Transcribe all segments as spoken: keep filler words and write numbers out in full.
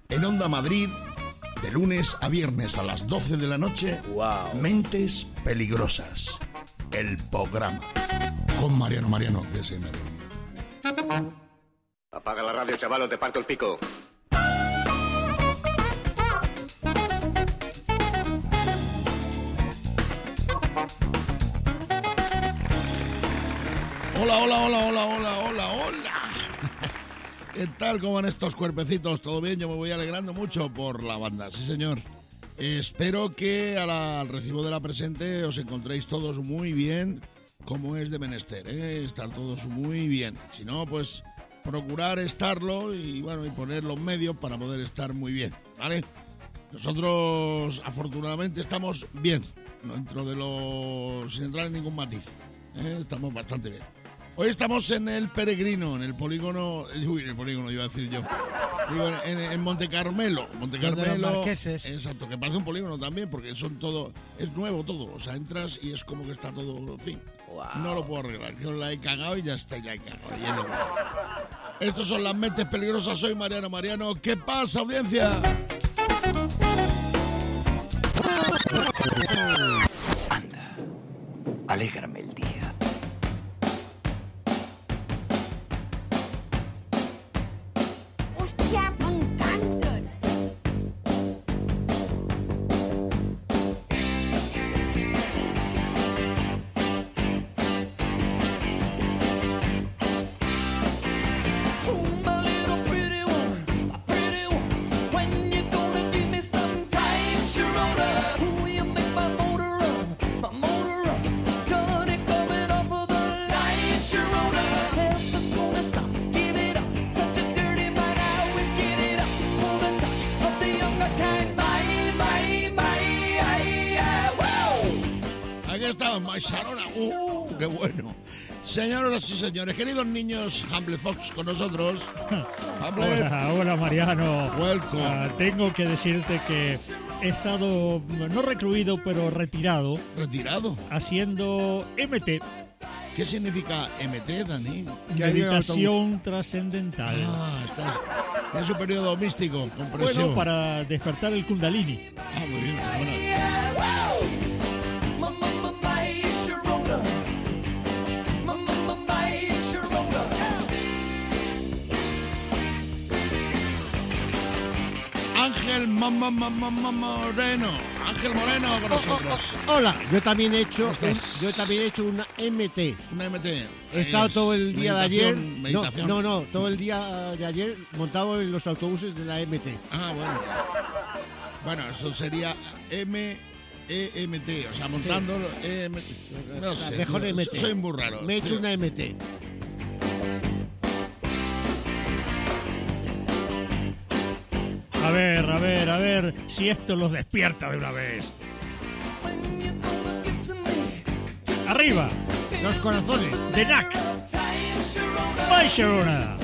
En Onda Madrid, de lunes a viernes a las doce de la noche, wow. Mentes Peligrosas, el programa. Con Mariano Mariano, que se me ha. Apaga la radio, chaval, o te parto el pico. Hola, hola, hola, hola, hola, hola, hola. ¿Qué tal? ¿Cómo van estos cuerpecitos? ¿Todo bien? Yo me voy alegrando mucho por la banda, sí señor. Eh, espero que a la, al recibo de la presente os encontréis todos muy bien, como es de menester, ¿eh? Estar todos muy bien. Si no, pues procurar estarlo y bueno, y poner los medios para poder estar muy bien, ¿vale? Nosotros afortunadamente estamos bien, dentro de lo... sin entrar en ningún matiz, ¿eh? Estamos bastante bien. Hoy estamos en el Peregrino, en el polígono... Uy, en el polígono iba a decir yo. Digo, en, en Monte Carmelo. Monte Carmelo. Marqueses. Exacto, que parece un polígono también, porque son todo... Es nuevo todo. O sea, entras y es como que está todo... En fin, wow. No lo puedo arreglar. Yo la he cagado y ya está, ya he cagado. Y es lo que... Estos son las Mentes Peligrosas. Soy Mariano Mariano. ¿Qué pasa, audiencia? Anda, alégrame el día. Sarona, uh, qué bueno. Señoras y señores, queridos niños, Humble Fox con nosotros. Humble. Hola, hola Mariano. Welcome. Uh, tengo que decirte que he estado no recluido, pero retirado. ¿Retirado? Haciendo M T. ¿Qué significa M T, Dani? Meditación trascendental. Ah, está. Es un periodo místico, compresión. Bueno, para despertar el Kundalini. Ah, muy bien. Bueno. Ángel Mamá Mamá Moreno, Ángel Moreno con nosotros. Oh, oh, hola, yo también he hecho, un, yo también he hecho una M T. Una M T. He estado todo el día de ayer. Meditación. No, no, no, todo el día de ayer montado en los autobuses de la M T. Ah, bueno. Bueno, eso sería M E M T, o sea, montando sí. E M T. No sé. Mejor yo, M T. Soy muy raro. Me he hecho tío. una M T. A ver, a ver, a ver si esto los despierta de una vez. Arriba. Los corazones. De N A C. Bye, Sharona.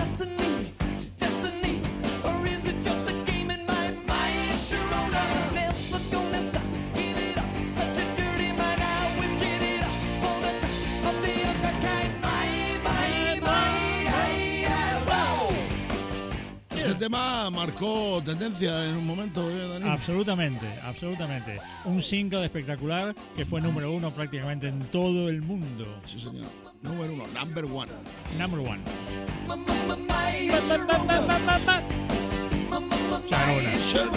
Este tema marcó tendencia en un momento, ¿eh, Dani? Absolutamente, absolutamente. Un single espectacular que fue número uno prácticamente en todo el mundo. Sí, señor. Número uno, number one. Number one. Sharona.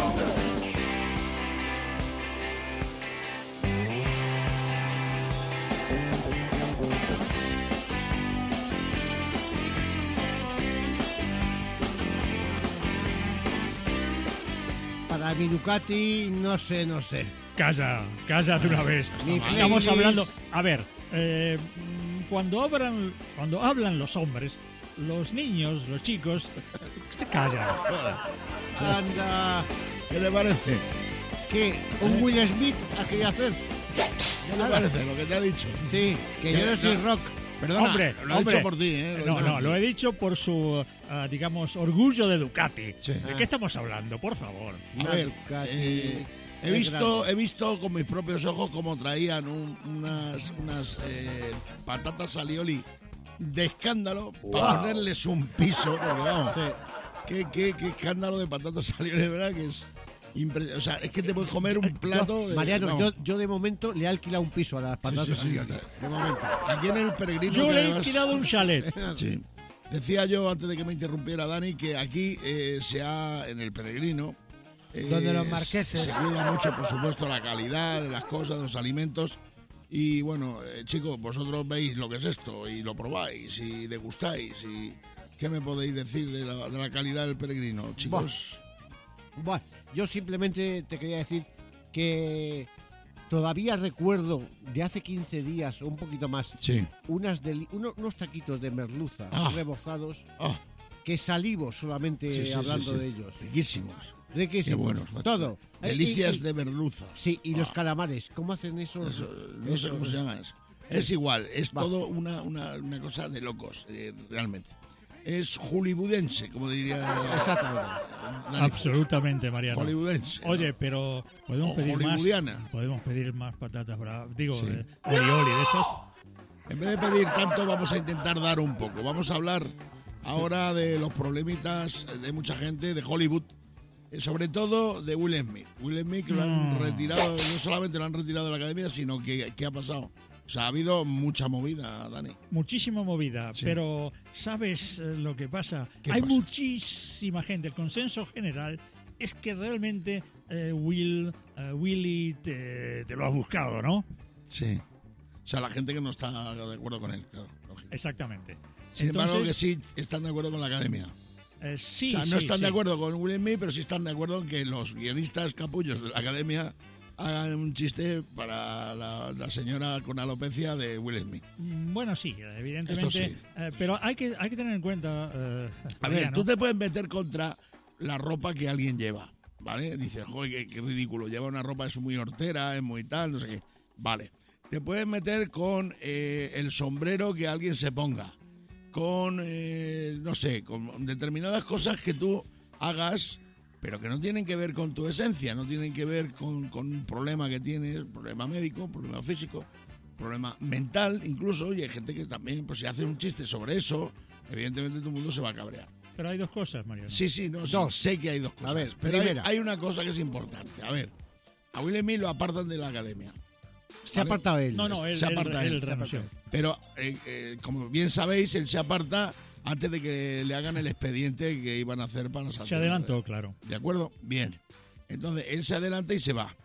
Para mi Ducati, no sé, no sé. Calla, calla de una vez. Mi Estamos playlist. hablando... A ver, eh, cuando, hablan, cuando hablan los hombres, los niños, los chicos, se callan. Anda. ¿Qué le parece? ¿Qué? ¿Un Will Smith ha querido hacer? ¿Qué le parece lo que te ha dicho? Sí, que yo no soy rock. Perdona, Hombre, lo he hombre. dicho por ti, ¿eh? Lo he no, dicho no, por lo ti. he dicho por su, uh, digamos, orgullo de Ducati. Sí. ¿De qué estamos hablando? Por favor. A ver, Ducati. eh, he visto, he visto con mis propios ojos cómo traían un- unas, unas eh, patatas alioli de escándalo Wow. para ponerles un piso, porque vamos, Sí. qué, qué, qué escándalo de patatas salió, de verdad que es impre- o sea, es que te puedes comer un plato Yo, de... Mariano, vamos. yo, yo de momento le he alquilado un piso a las patatas. sí, sí. Salinas, de momento. Aquí en el Peregrino... Yo que le he además- alquilado un chalet. Sí. Decía yo, antes de que me interrumpiera Dani, que aquí eh, se ha, en el Peregrino... eh, Donde los marqueses. Se cuida mucho, por supuesto, la calidad de las cosas, de los alimentos. Y bueno, eh, chicos, vosotros veis lo que es esto y lo probáis y degustáis. Y ¿qué me podéis decir de la, de la calidad del Peregrino, chicos? Bueno, yo simplemente te quería decir que todavía recuerdo de hace quince días o un poquito más Sí. unas deli- uno- unos taquitos de merluza Ah. rebozados Ah, que salivo solamente sí, sí, hablando sí, sí. de ellos. Riquísimos. Riquísimos. Qué buenos. macho. Todo. Delicias Y- y- de merluza. Sí, y los Ah. calamares, ¿cómo hacen eso? Eso, no sé Eso, cómo se llama eso. Es igual, es Va. todo una, una, una cosa de locos, eh, realmente. Es hollywoodense, como diría Exactamente. Dani. Absolutamente, Mariano. Hollywoodense. ¿no? Oye, pero podemos O pedir más. hollywoodiana. Podemos pedir más patatas bravas. Digo, Sí. eh, Orioli de esas. En vez de pedir tanto, vamos a intentar dar un poco. Vamos a hablar ahora de los problemitas de mucha gente de Hollywood, eh, sobre todo de Will Smith. Will Smith, que lo han Mm. retirado, no solamente lo han retirado de la academia, sino que ¿qué ha pasado? O sea, ha habido mucha movida, Dani. Muchísima movida, Sí. pero ¿sabes eh, lo que pasa? ¿Qué Hay pasa? muchísima gente. El consenso general es que realmente eh, Will, eh, Willy te, te lo has buscado, ¿no? Sí. O sea, la gente que no está de acuerdo con él, claro, lógico. Exactamente. Sin embargo, que Entonces, sí están de acuerdo con la academia. eh, sí, o sea, no sí, están sí. de acuerdo con Will Smith, pero sí están de acuerdo en que los guionistas capullos de la academia hagan un chiste para la, la señora con alopecia de Will Smith. Mm, Bueno, sí, evidentemente. Esto sí. eh, pero hay que, hay que tener en cuenta. eh, A ver, Mariano, tú te puedes meter contra la ropa que alguien lleva, ¿vale? Dices, joder, qué, qué ridículo, lleva una ropa, es muy hortera, es muy tal, no sé qué. Vale. Te puedes meter con eh, el sombrero que alguien se ponga, con, eh, no sé, con determinadas cosas que tú hagas, pero que no tienen que ver con tu esencia, no tienen que ver con, con un problema que tienes, problema médico, problema físico, problema mental, incluso. Oye, hay gente que también, pues si hace un chiste sobre eso, evidentemente todo el mundo se va a cabrear. Pero hay dos cosas, Mariano. Sí, sí, no, sí, Dos. sé que hay dos cosas. A ver, pero hay, primera. hay una cosa que es importante. A ver, a Will Smith lo apartan de la academia. Se ha apartado él. No, no, él, Se él- aparta él él, se renunció. Pero, eh, eh, como bien sabéis, él se aparta antes de que le hagan el expediente que iban a hacer para Se adelantó, claro. ¿De acuerdo? Bien. Entonces, él se adelanta y se va.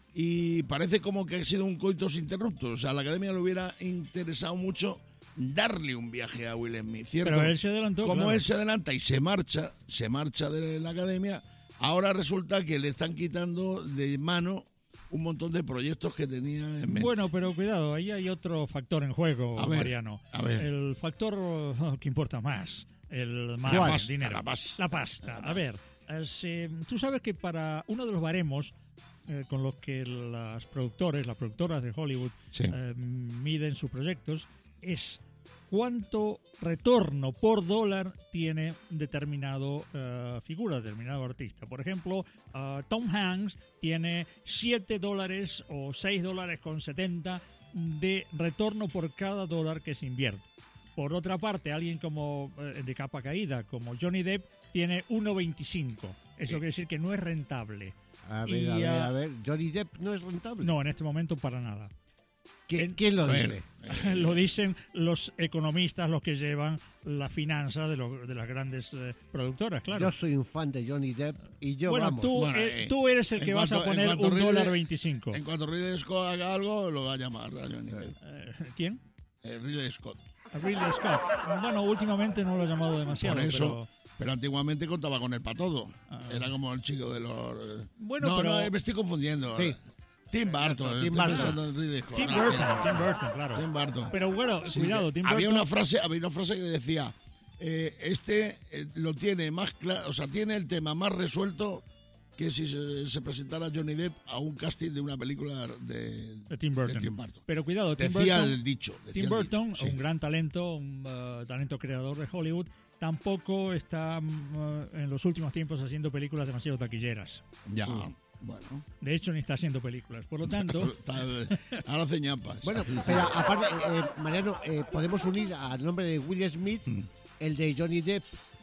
Y parece como que ha sido un coitus interruptus. O sea, a la academia le hubiera interesado mucho darle un viaje a Will Smith, ¿cierto? Pero él se adelantó. Como claro. él se adelanta y se marcha, se marcha de la academia, ahora resulta que le están quitando de mano un montón de proyectos que tenía en mente. Bueno, pero cuidado, ahí hay otro factor en juego, A ver, Mariano. a ver. El factor oh, que importa más, el más, La más pasta, dinero. la pasta. La pasta. La A ver, es, eh, tú sabes que para uno de los baremos eh, con los que las productores, las productoras de Hollywood Sí. eh, miden sus proyectos es cuánto retorno por dólar tiene determinado eh, figura, determinado artista. Por ejemplo, eh, Tom Hanks tiene siete dólares o seis dólares con setenta de retorno por cada dólar que se invierte. Por otra parte, alguien como eh, de capa caída, como Johnny Depp, tiene uno veinticinco. Eso quiere decir que no es rentable. A ver, Y, a ver, ah, a ver. Johnny Depp no es rentable. No, en este momento para nada. ¿Quién, quién lo A ver, dice? eh, Lo dicen los economistas, los que llevan la finanza de, los- de las grandes eh, productoras, claro. Yo soy un fan de Johnny Depp y yo, bueno, vamos. tú, Bueno, eh, eh, tú eres el en que vas a cuanto- en poner cuanto un Ridley- dólar veinticinco. En cuanto Ridley Scott haga algo, lo va a llamar a Johnny Depp. Eh, ¿Quién? Eh, Ridley Scott. A Ridley Scott. Bueno, últimamente no lo he llamado demasiado. Por eso. pero- Pero antiguamente contaba con él para todo. Ah. Era como el chico de los... eh, Bueno, no, pero- no, eh, me estoy confundiendo. Sí. Tim Burton. Tim estoy Burton. pensando en Ridley Scott. Tim No, Burton, Tim Burton, claro. Tim Burton. Pero bueno, Sí, cuidado, Tim Burton. había una frase, había una frase que decía, eh, este eh, lo tiene más claro, o sea, tiene el tema más resuelto que si se, se presentara Johnny Depp a un casting de una película de, de Tim Burton. de Tim Burton. Pero cuidado, Tim Decía Burton, el dicho. decía Tim el Burton, dicho, sí. un gran talento, un uh, talento creador de Hollywood, tampoco está mm, uh, en los últimos tiempos haciendo películas demasiado taquilleras. Ya, bueno. De hecho, ni está haciendo películas. Por lo tanto, Está- ahora hace ñapas. Bueno, pero aparte, eh, eh, Mariano, eh, podemos unir al nombre de Will Smith Mm. el de Johnny Depp.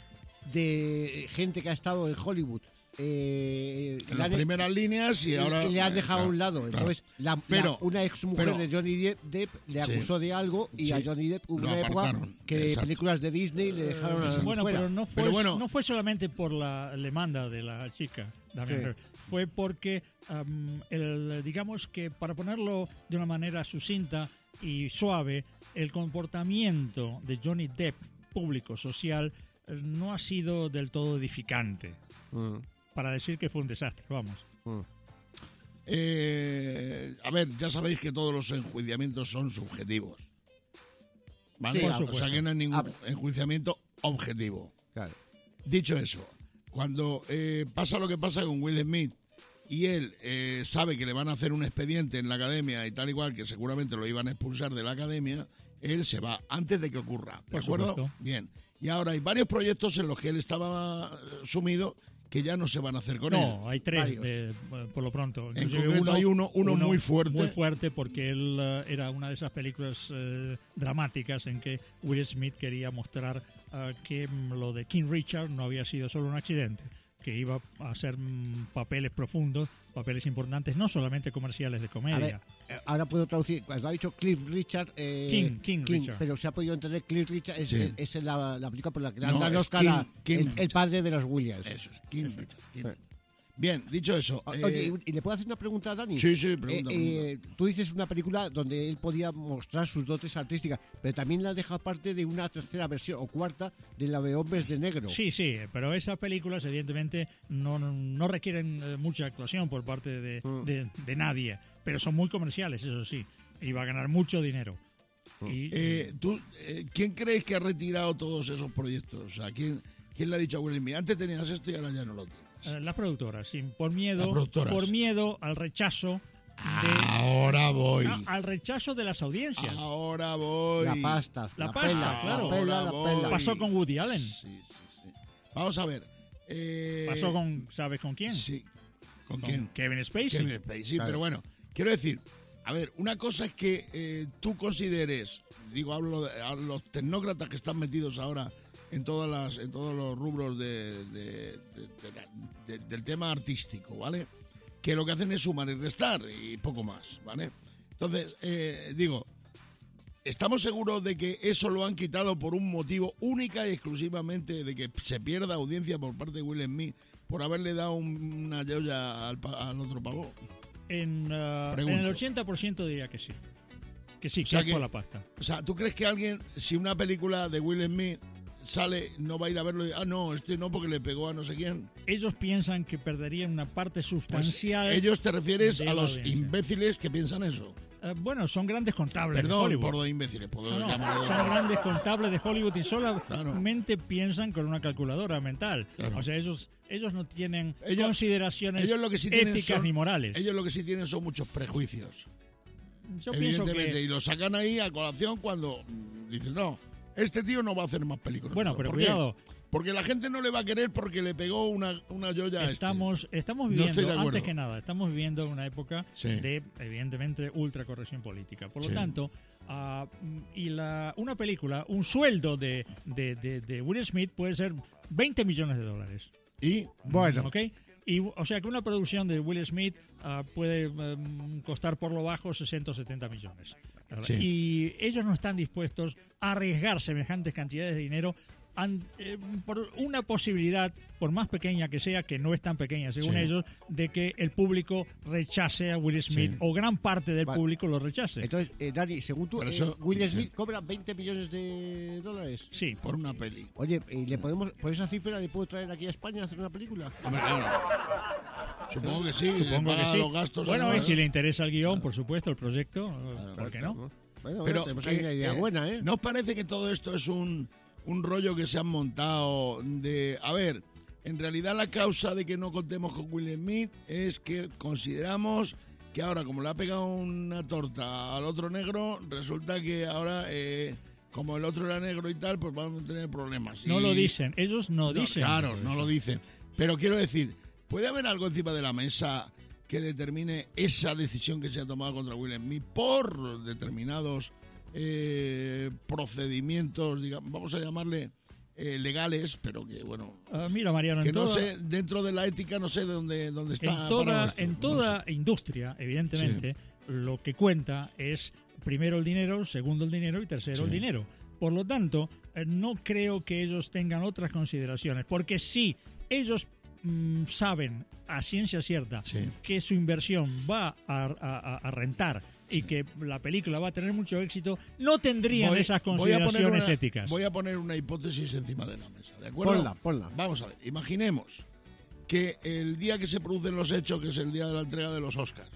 de gente que ha estado en Hollywood. Eh, en las primeras líneas y ahora... Y le han dejado claro, a un lado. claro. Entonces, la, pero, la, una exmujer pero, de Johnny Depp, Depp le acusó sí, de algo y sí, a Johnny Depp hubo lo una época apartaron, que exacto. películas de Disney le dejaron a Bueno, fuera. pero no fue, Pero bueno. no fue solamente por la demanda de la chica, Damien Sí. Hirst. Fue porque, um, el, digamos que para ponerlo de una manera sucinta y suave, el comportamiento de Johnny Depp, público, social, eh, no ha sido del todo edificante. Mm, Para decir que fue un desastre, vamos. mm. Eh, a ver, ya sabéis que todos los enjuiciamientos son subjetivos. ¿Vale? Sí, por o supuesto. sea que no hay ningún Ah. enjuiciamiento objetivo. Claro. Dicho eso, cuando eh, pasa lo que pasa con Will Smith y él eh, sabe que le van a hacer un expediente en la academia y tal igual, que seguramente lo iban a expulsar de la academia, él se va antes de que ocurra. ¿De Por acuerdo? supuesto. Bien. Y ahora hay varios proyectos en los que él estaba eh, sumido que ya no se van a hacer con él. No, hay tres Varios. de- por lo pronto. En Inclusive concreto hay uno- uno muy fuerte. Muy fuerte porque él eh, era una de esas películas eh, dramáticas en que Will Smith quería mostrar eh, que mm, lo de King Richard no había sido solo un accidente, que iba a hacer mm, papeles profundos, papeles importantes, no solamente comerciales de A comedia. ver, eh, ahora puedo traducir. Cuando ha dicho Cliff Richard. Eh, King, King Richard. Pero se ha podido entender Cliff Richard. Es, Sí. es la, la película por la que le No, han dado el es Oscar King- a- King el, el Richard. padre de los Williams. Eso es, King Richard, King. Sí. Bien, dicho eso. O- eh, Oye, ¿y le puedo hacer una pregunta a Dani? sí, sí, Eh, pregunta. eh, tú dices una película donde él podía mostrar sus dotes artísticas, pero también la deja parte de una tercera versión o cuarta de la de Hombres de Negro. Sí, sí, pero esas películas evidentemente no, no requieren eh, mucha actuación por parte de, Mm. de- de nadie, pero son muy comerciales, eso sí, y va a ganar mucho dinero. Y, Eh, tú, eh, ¿Quién crees que ha retirado todos esos proyectos? O sea, ¿quién, quién le ha dicho a Will Smith? Antes tenías esto y ahora ya no lo tienes. eh, las productoras, sí, por miedo, Las productoras. por miedo al rechazo de, Ahora voy. a- al rechazo de las audiencias. Ahora voy. La pasta, La la, pasta, pela, claro. la pela, la Ahora pela. voy. Pasó con Woody Allen. Sí, sí, sí. Vamos a ver. eh, Pasó con, ¿sabes con quién? Sí. ¿Con, Con quién? Kevin Spacey. Kevin Spacey, sí, Claro. pero bueno, quiero decir, a ver, una cosa es que eh, tú consideres, digo, hablo de a los tecnócratas que están metidos ahora en todas las, en todos los rubros de, de- de- de la- de- del tema artístico, ¿vale? Que lo que hacen es sumar y restar y poco más, ¿vale? Entonces, eh, digo, ¿estamos seguros de que eso lo han quitado por un motivo única y exclusivamente de que se pierda audiencia por parte de Will Smith por haberle dado un- una yoya al, pa- al otro pavo? En, ah, en Pregunto. el ochenta por ciento diría que sí. Que sí, O que sea es que- por la pasta. O sea, ¿tú crees que alguien, si una película de Will Smith sale, no va a ir a verlo y, ah, no, este no porque le pegó a no sé quién? Ellos piensan que perderían una parte Pues, sustancial. ellos te refieres de a la los audiencia. imbéciles que piensan eso. Eh, bueno, son grandes contables de Perdón Hollywood. por los imbéciles, puedo No, no, llamarlo de- son grandes contables de Hollywood y solamente piensan con una calculadora mental. Claro. O sea, ellos ellos no tienen Ellos- consideraciones ellos lo que sí tienen éticas son- ni morales. Ellos lo que sí tienen son muchos prejuicios. Yo pienso Evidentemente, que... y lo sacan ahí a colación cuando mm, dicen, no, este tío no va a hacer más películas. Bueno, pero ¿Por qué? cuidado, Porque la gente no le va a querer porque le pegó una, una yoya a este. estamos, estamos No viviendo, estoy de acuerdo. antes que nada, estamos viviendo una época Sí. de, evidentemente, ultracorrección política. Por lo Sí. tanto, ah, y la, una película, un sueldo de, de, de, de Will Smith puede ser veinte millones de dólares. Y, Bueno, ¿Ok? Y, o sea que una producción de Will Smith ah, puede em, costar por lo bajo sesenta o setenta millones. Sí. Y ellos no están dispuestos a arriesgar semejantes cantidades de dinero an- eh, por una posibilidad, por más pequeña que sea, que no es tan pequeña según Sí. ellos, de que el público rechace a Will Smith Sí. o gran parte del Vale. público lo rechace. entonces, eh, Dani, según tú, Por eh, eso- Will sí. Smith cobra veinte millones de dólares. Sí. por una peli. Oye, ¿y le podemos, por esa cifra le puedo traer aquí a España a hacer una película? Hombre, claro. Supongo que sí. le Supongo que paga sí. los gastos. Bueno, y además. si le interesa el guión, por supuesto, el proyecto, ¿por qué no? Bueno, bueno, Pero tenemos que, ahí una idea eh, buena, ¿eh? ¿no os parece que todo esto es un, un rollo que se han montado de... A ver, en realidad la causa de que no contemos con Will Smith es que consideramos que ahora, como le ha pegado una torta al otro negro, resulta que ahora, eh, como el otro era negro y tal, pues vamos a tener problemas. No Y- lo dicen, ellos no, No, dicen. Claro, todo no eso. lo dicen. Pero quiero decir, ¿puede haber algo encima de la mesa que determine esa decisión que se ha tomado contra Will Smith por determinados eh, procedimientos, digamos, vamos a llamarle eh, legales, pero que, bueno... Uh, mira, Mariano, que en no toda, sé, dentro de la ética, no sé de dónde, dónde está... en toda, parado esto, en no toda sé. industria, evidentemente, lo que cuenta es primero el dinero, segundo el dinero y tercero Sí. el dinero. Por lo tanto, eh, no creo que ellos tengan otras consideraciones, porque si ellos mm, saben a ciencia cierta Sí. que su inversión va a, a- a rentar y que la película va a tener mucho éxito, no tendrían Voy- esas voy a consideraciones poner una- éticas. Voy a poner una hipótesis encima de la mesa, ¿de acuerdo? Ponla, ponla. Vamos a ver, imaginemos que el día que se producen los hechos, que es el día de la entrega de los Oscars,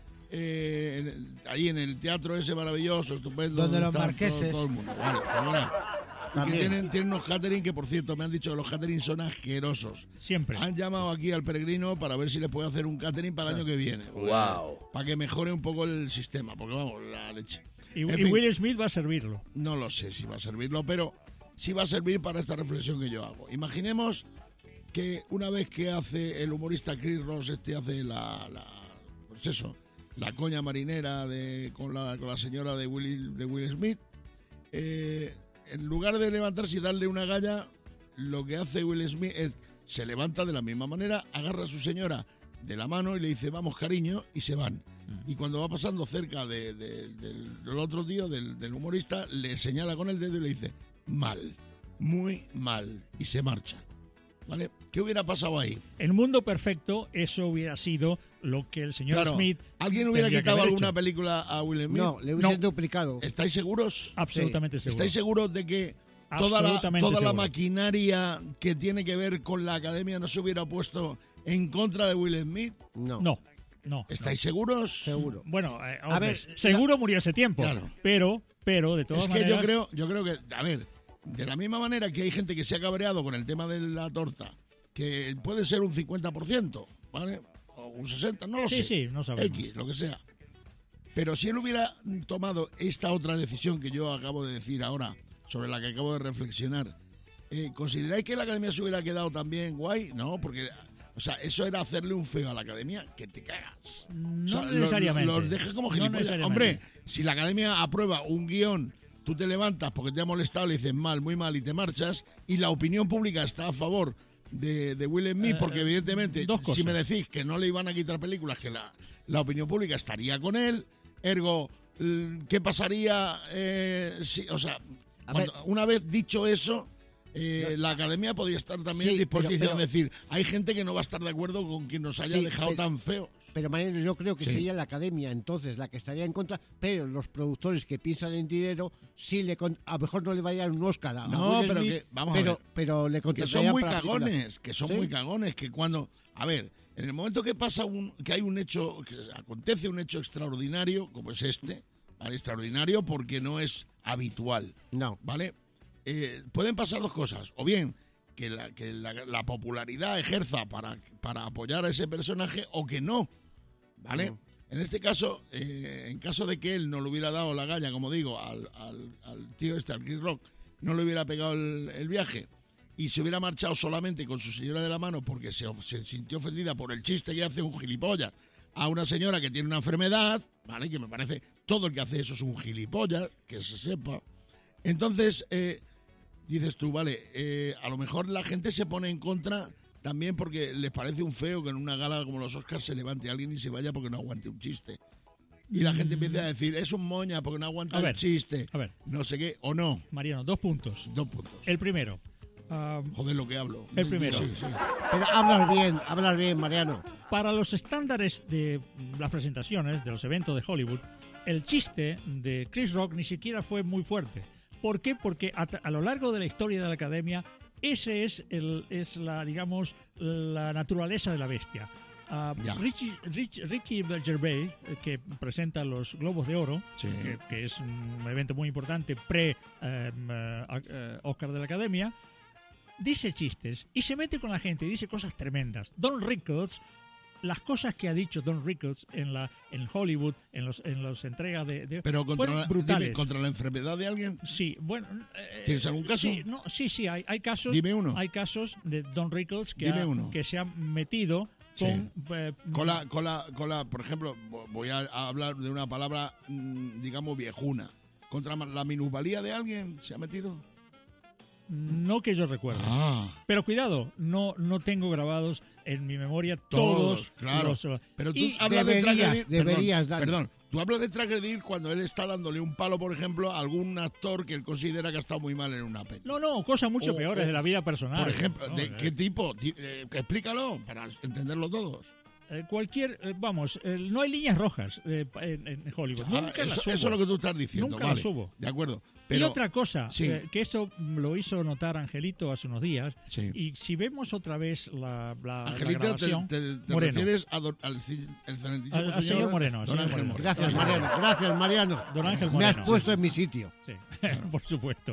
eh, en el- ahí en el teatro ese maravilloso, estupendo, Donde los está todo- marqueses. todo el mundo, vale, fenomenal. Y que También. tienen, tienen unos catering que, por cierto, me han dicho que los catering son asquerosos. Siempre. Han llamado aquí al peregrino para ver si les puede hacer un catering para el año que viene. Wow. Para que mejore un poco el sistema, porque vamos, la leche. Y, En y fin. Will Smith va a servirlo. No lo sé si va a servirlo, pero sí va a servir para esta reflexión que yo hago. Imaginemos que una vez que hace el humorista Chris Ross, este hace la, la pues eso, la coña marinera de, con, la, con la señora de Will, de Will Smith, eh, en lugar de levantarse y darle una galla, lo que hace Will Smith es, se levanta de la misma manera, agarra a su señora de la mano y le dice, vamos cariño, y se van. Y cuando va pasando cerca de- de- del, del otro tío, del, del humorista, le señala con el dedo y le dice, mal, muy mal, y se marcha. ¿Vale? ¿Qué hubiera pasado ahí? En mundo perfecto, eso hubiera sido lo que el señor Claro, Smith. ¿alguien hubiera tendría que quitado haber alguna hecho. película a Will Smith? No, le hubiesen No. duplicado. ¿Estáis seguros? Absolutamente seguro. ¿Estáis seguros de que toda la, Absolutamente toda la seguro. maquinaria que tiene que ver con la academia no se hubiera puesto en contra de Will Smith? No. No, no. ¿Estáis seguros? Seguro. Bueno, eh, A hombre, ver, seguro murió hace tiempo. Claro. Pero, pero, de todas Es que maneras. yo creo, yo creo que, a ver, de la misma manera que hay gente que se ha cabreado con el tema de la torta, que puede ser un cincuenta por ciento, ¿vale? O un sesenta por ciento, no lo Sí, sé. sí, no sabemos. X, lo que sea. Pero si él hubiera tomado esta otra decisión que yo acabo de decir ahora, sobre la que acabo de reflexionar, eh, ¿consideráis que la academia se hubiera quedado también guay? No, porque, o sea, eso era hacerle un feo a la academia que te cagas. No O sea, lo- necesariamente. Los deja como No gilipollas. necesariamente. Hombre, si la academia aprueba un guión, tú te levantas porque te ha molestado, le dices mal, muy mal y te marchas, y la opinión pública está a favor de, de Will Smith, Eh, porque evidentemente, dos cosas. si me decís que no le iban a quitar películas, que la, la opinión pública estaría con él, ergo, l- ¿qué pasaría? Eh, si, o sea, A cuando- ver. una vez dicho eso, eh, la academia podría estar también Sí, en disposición pero- pero- de decir, hay gente que no va a estar de acuerdo con quien nos haya Sí, dejado pero- tan feos. Pero Mariano, yo creo que Sí. sería la academia entonces la que estaría en contra, pero los productores que piensan en dinero, sí le con- a lo mejor no le vayan un Oscar a No, Will pero Smith, que- vamos a pero, ver. pero le Que contratarían son muy para la película. cagones, que son ¿Sí? muy cagones, que cuando, a ver, en el momento que pasa un, que hay un hecho, que acontece un hecho extraordinario, como es este, ¿vale? Extraordinario porque no es habitual, No. ¿vale? Eh, pueden pasar dos cosas, o bien que la, que la, la popularidad ejerza para, para apoyar a ese personaje, o que no, ¿vale? Mm. En este caso, eh, en caso de que él no le hubiera dado la galla, como digo, al, al, al tío este, al Chris Rock, no le hubiera pegado el, el viaje y se hubiera marchado solamente con su señora de la mano porque se, of- se sintió ofendida por el chiste que hace un gilipollas a una señora que tiene una enfermedad, ¿vale? Que me parece, todo el que hace eso es un gilipollas, que se sepa. Entonces, eh, dices tú, vale, eh, a lo mejor la gente se pone en contra también porque les parece un feo que en una gala como los Oscars se levante alguien y se vaya porque no aguante un chiste. Y la gente empieza a decir, es un moña porque no aguanta A el ver, chiste. a ver. No sé qué, o no. Mariano, dos puntos. Dos puntos. El primero. ah, Joder, lo que hablo. El primero. Sí, sí. Pero hablas bien, hablas bien, Mariano. Para los estándares de las presentaciones, de los eventos de Hollywood, el chiste de Chris Rock ni siquiera fue muy fuerte. ¿Por qué? Porque a, a lo largo de la historia de la academia, ese es, el, es la, digamos, la naturaleza de la bestia. Ah, Ya. Richie- Rich- Ricky Gervais, eh, que presenta los Globos de Oro, Sí. que, que es un evento muy importante pre eh, eh, eh, Oscar de la Academia, dice chistes y se mete con la gente y dice cosas tremendas. Don Rickles, las cosas que ha dicho Don Rickles en la en Hollywood, en los en las entregas de, de Pero contra fueron la, brutales. dime, contra la enfermedad de alguien. Sí, bueno. eh, ¿Tienes algún caso? Sí, no, sí, sí, hay, hay casos. Dime uno. Hay casos de Don Rickles que, Dime ha- uno. que se han metido con. eh, Con la, con la, con la, por ejemplo, vo- voy a, a hablar de una palabra, mm, digamos, viejuna. ¿Contra ma- la minusvalía de alguien se ha metido? No que yo recuerde. Ah. Pero cuidado, no, no tengo grabados en mi memoria todos, Todos, claro. los... uh, Pero tú y hablas de deberías, transgredir... deberías, perdón, Dani. perdón, tú hablas de transgredir cuando él está dándole un palo, por ejemplo, a algún actor que él considera que ha estado muy mal en una peli. No, no, cosas mucho O- peores o- de la vida personal. Por ejemplo, ¿no? ¿de Eh, qué tipo? Ti- eh, explícalo para entenderlo todos. eh, cualquier, eh, vamos, eh, no hay líneas rojas eh, en, en Hollywood. Ah, Nunca las eso, subo. eso es lo que tú estás diciendo, Nunca vale. las subo. De acuerdo. Y Pero, otra cosa, sí. eh, que eso lo hizo notar Angelito hace unos días, Sí. y si vemos otra vez la, la, la Angelito, te, grabación... te- te Moreno. refieres a don- al ci- el excelentísimo Al- al señor Moreno, al Don señor Ángel Moreno. Moreno. Gracias, Mariano. Gracias, Mariano. Don Ángel Me Moreno. has puesto en mi sitio. Sí, por supuesto.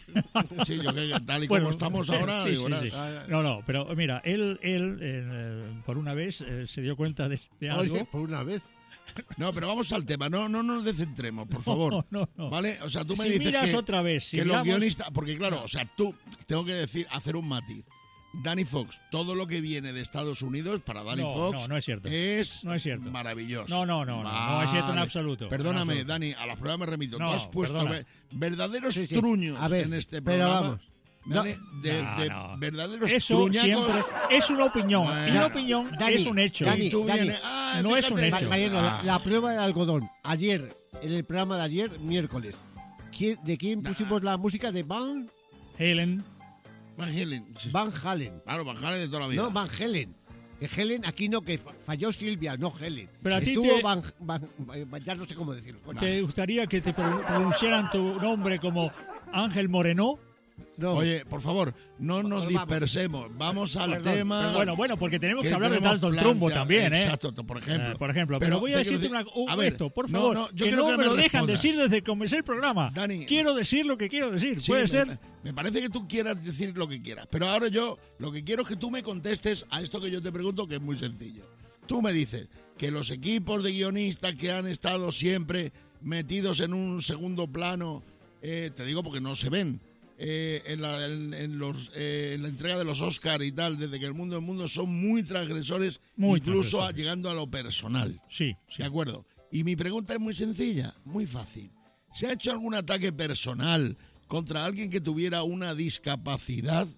Sí, yo que tal y Bueno, como estamos ahora, sí, digo, sí, verás. sí. No, no, pero mira, él, él eh, por una vez eh, se dio cuenta de, de algo. Oye, por una vez. No, pero vamos al tema, no, no nos descentremos, por favor. No, no, no. ¿Vale? O sea, tú me Si dices miras que, otra vez, si que los miramos- guionistas, porque claro, o sea, tú, tengo que decir, hacer un matiz. Danny Fox, todo lo que viene de Estados Unidos para Danny No, Fox no, no es cierto. es No es cierto. maravilloso. No, no, no, no, no es cierto en Vale. absoluto, Perdóname, en absoluto. Dani, a las pruebas me remito. No, tú has puesto perdona. ver- verdaderos Sí, sí. truños A ver, en este pero programa. vamos. ¿Vale? de, No, de no. verdaderos Eso truñacos. siempre es una opinión. Y Bueno. una opinión Dani, es un hecho. Dani, Y tú Dani, vienes, ah, no es un fíjate. hecho. Mariano, la, Ah. la prueba de algodón. Ayer, en el programa de ayer, miércoles. ¿quién- ¿De quién pusimos la música? De Van, Helen, Van Halen, sí. Van Halen. Claro, Van Halen de toda la vida. No, Van Helen. Que Helen, aquí no, que fa- falló Silvia, no Helen. Pero a ti Estuvo te- Van, Van- Van- ya no sé cómo decirlo. Bueno, ¿te gustaría que te pro- pronunciaran tu nombre como Ángel Moreno? no. Oye, por favor, no nos Vamos. dispersemos. Vamos al Perdón, tema. perdón. Bueno, bueno, porque tenemos que, hablar de tenemos Dalton Trumbo plantea- también, ¿eh? Exacto, por ejemplo. Eh, por ejemplo, pero, voy a te quiero decirte decir- una, un- a ver, esto, por no, favor, no, yo que quiero no que me lo dejan respondas. decir desde que comencé el programa. Dani. Quiero decir lo que quiero decir, Sí, ¿puede me, ser? me parece que tú quieras decir lo que quieras, pero ahora yo lo que quiero es que tú me contestes a esto que yo te pregunto, que es muy sencillo. Tú me dices que los equipos de guionistas que han estado siempre metidos en un segundo plano, eh, te digo porque no se ven, eh, en, la, en- en los, eh, en la entrega de los Oscar y tal, desde que el mundo es mundo, son muy transgresores, Muy incluso a- transgresores. llegando a lo personal. Sí, sí. ¿De acuerdo? Y mi pregunta es muy sencilla, muy fácil. ¿Se ha hecho algún ataque personal contra alguien que tuviera una discapacidad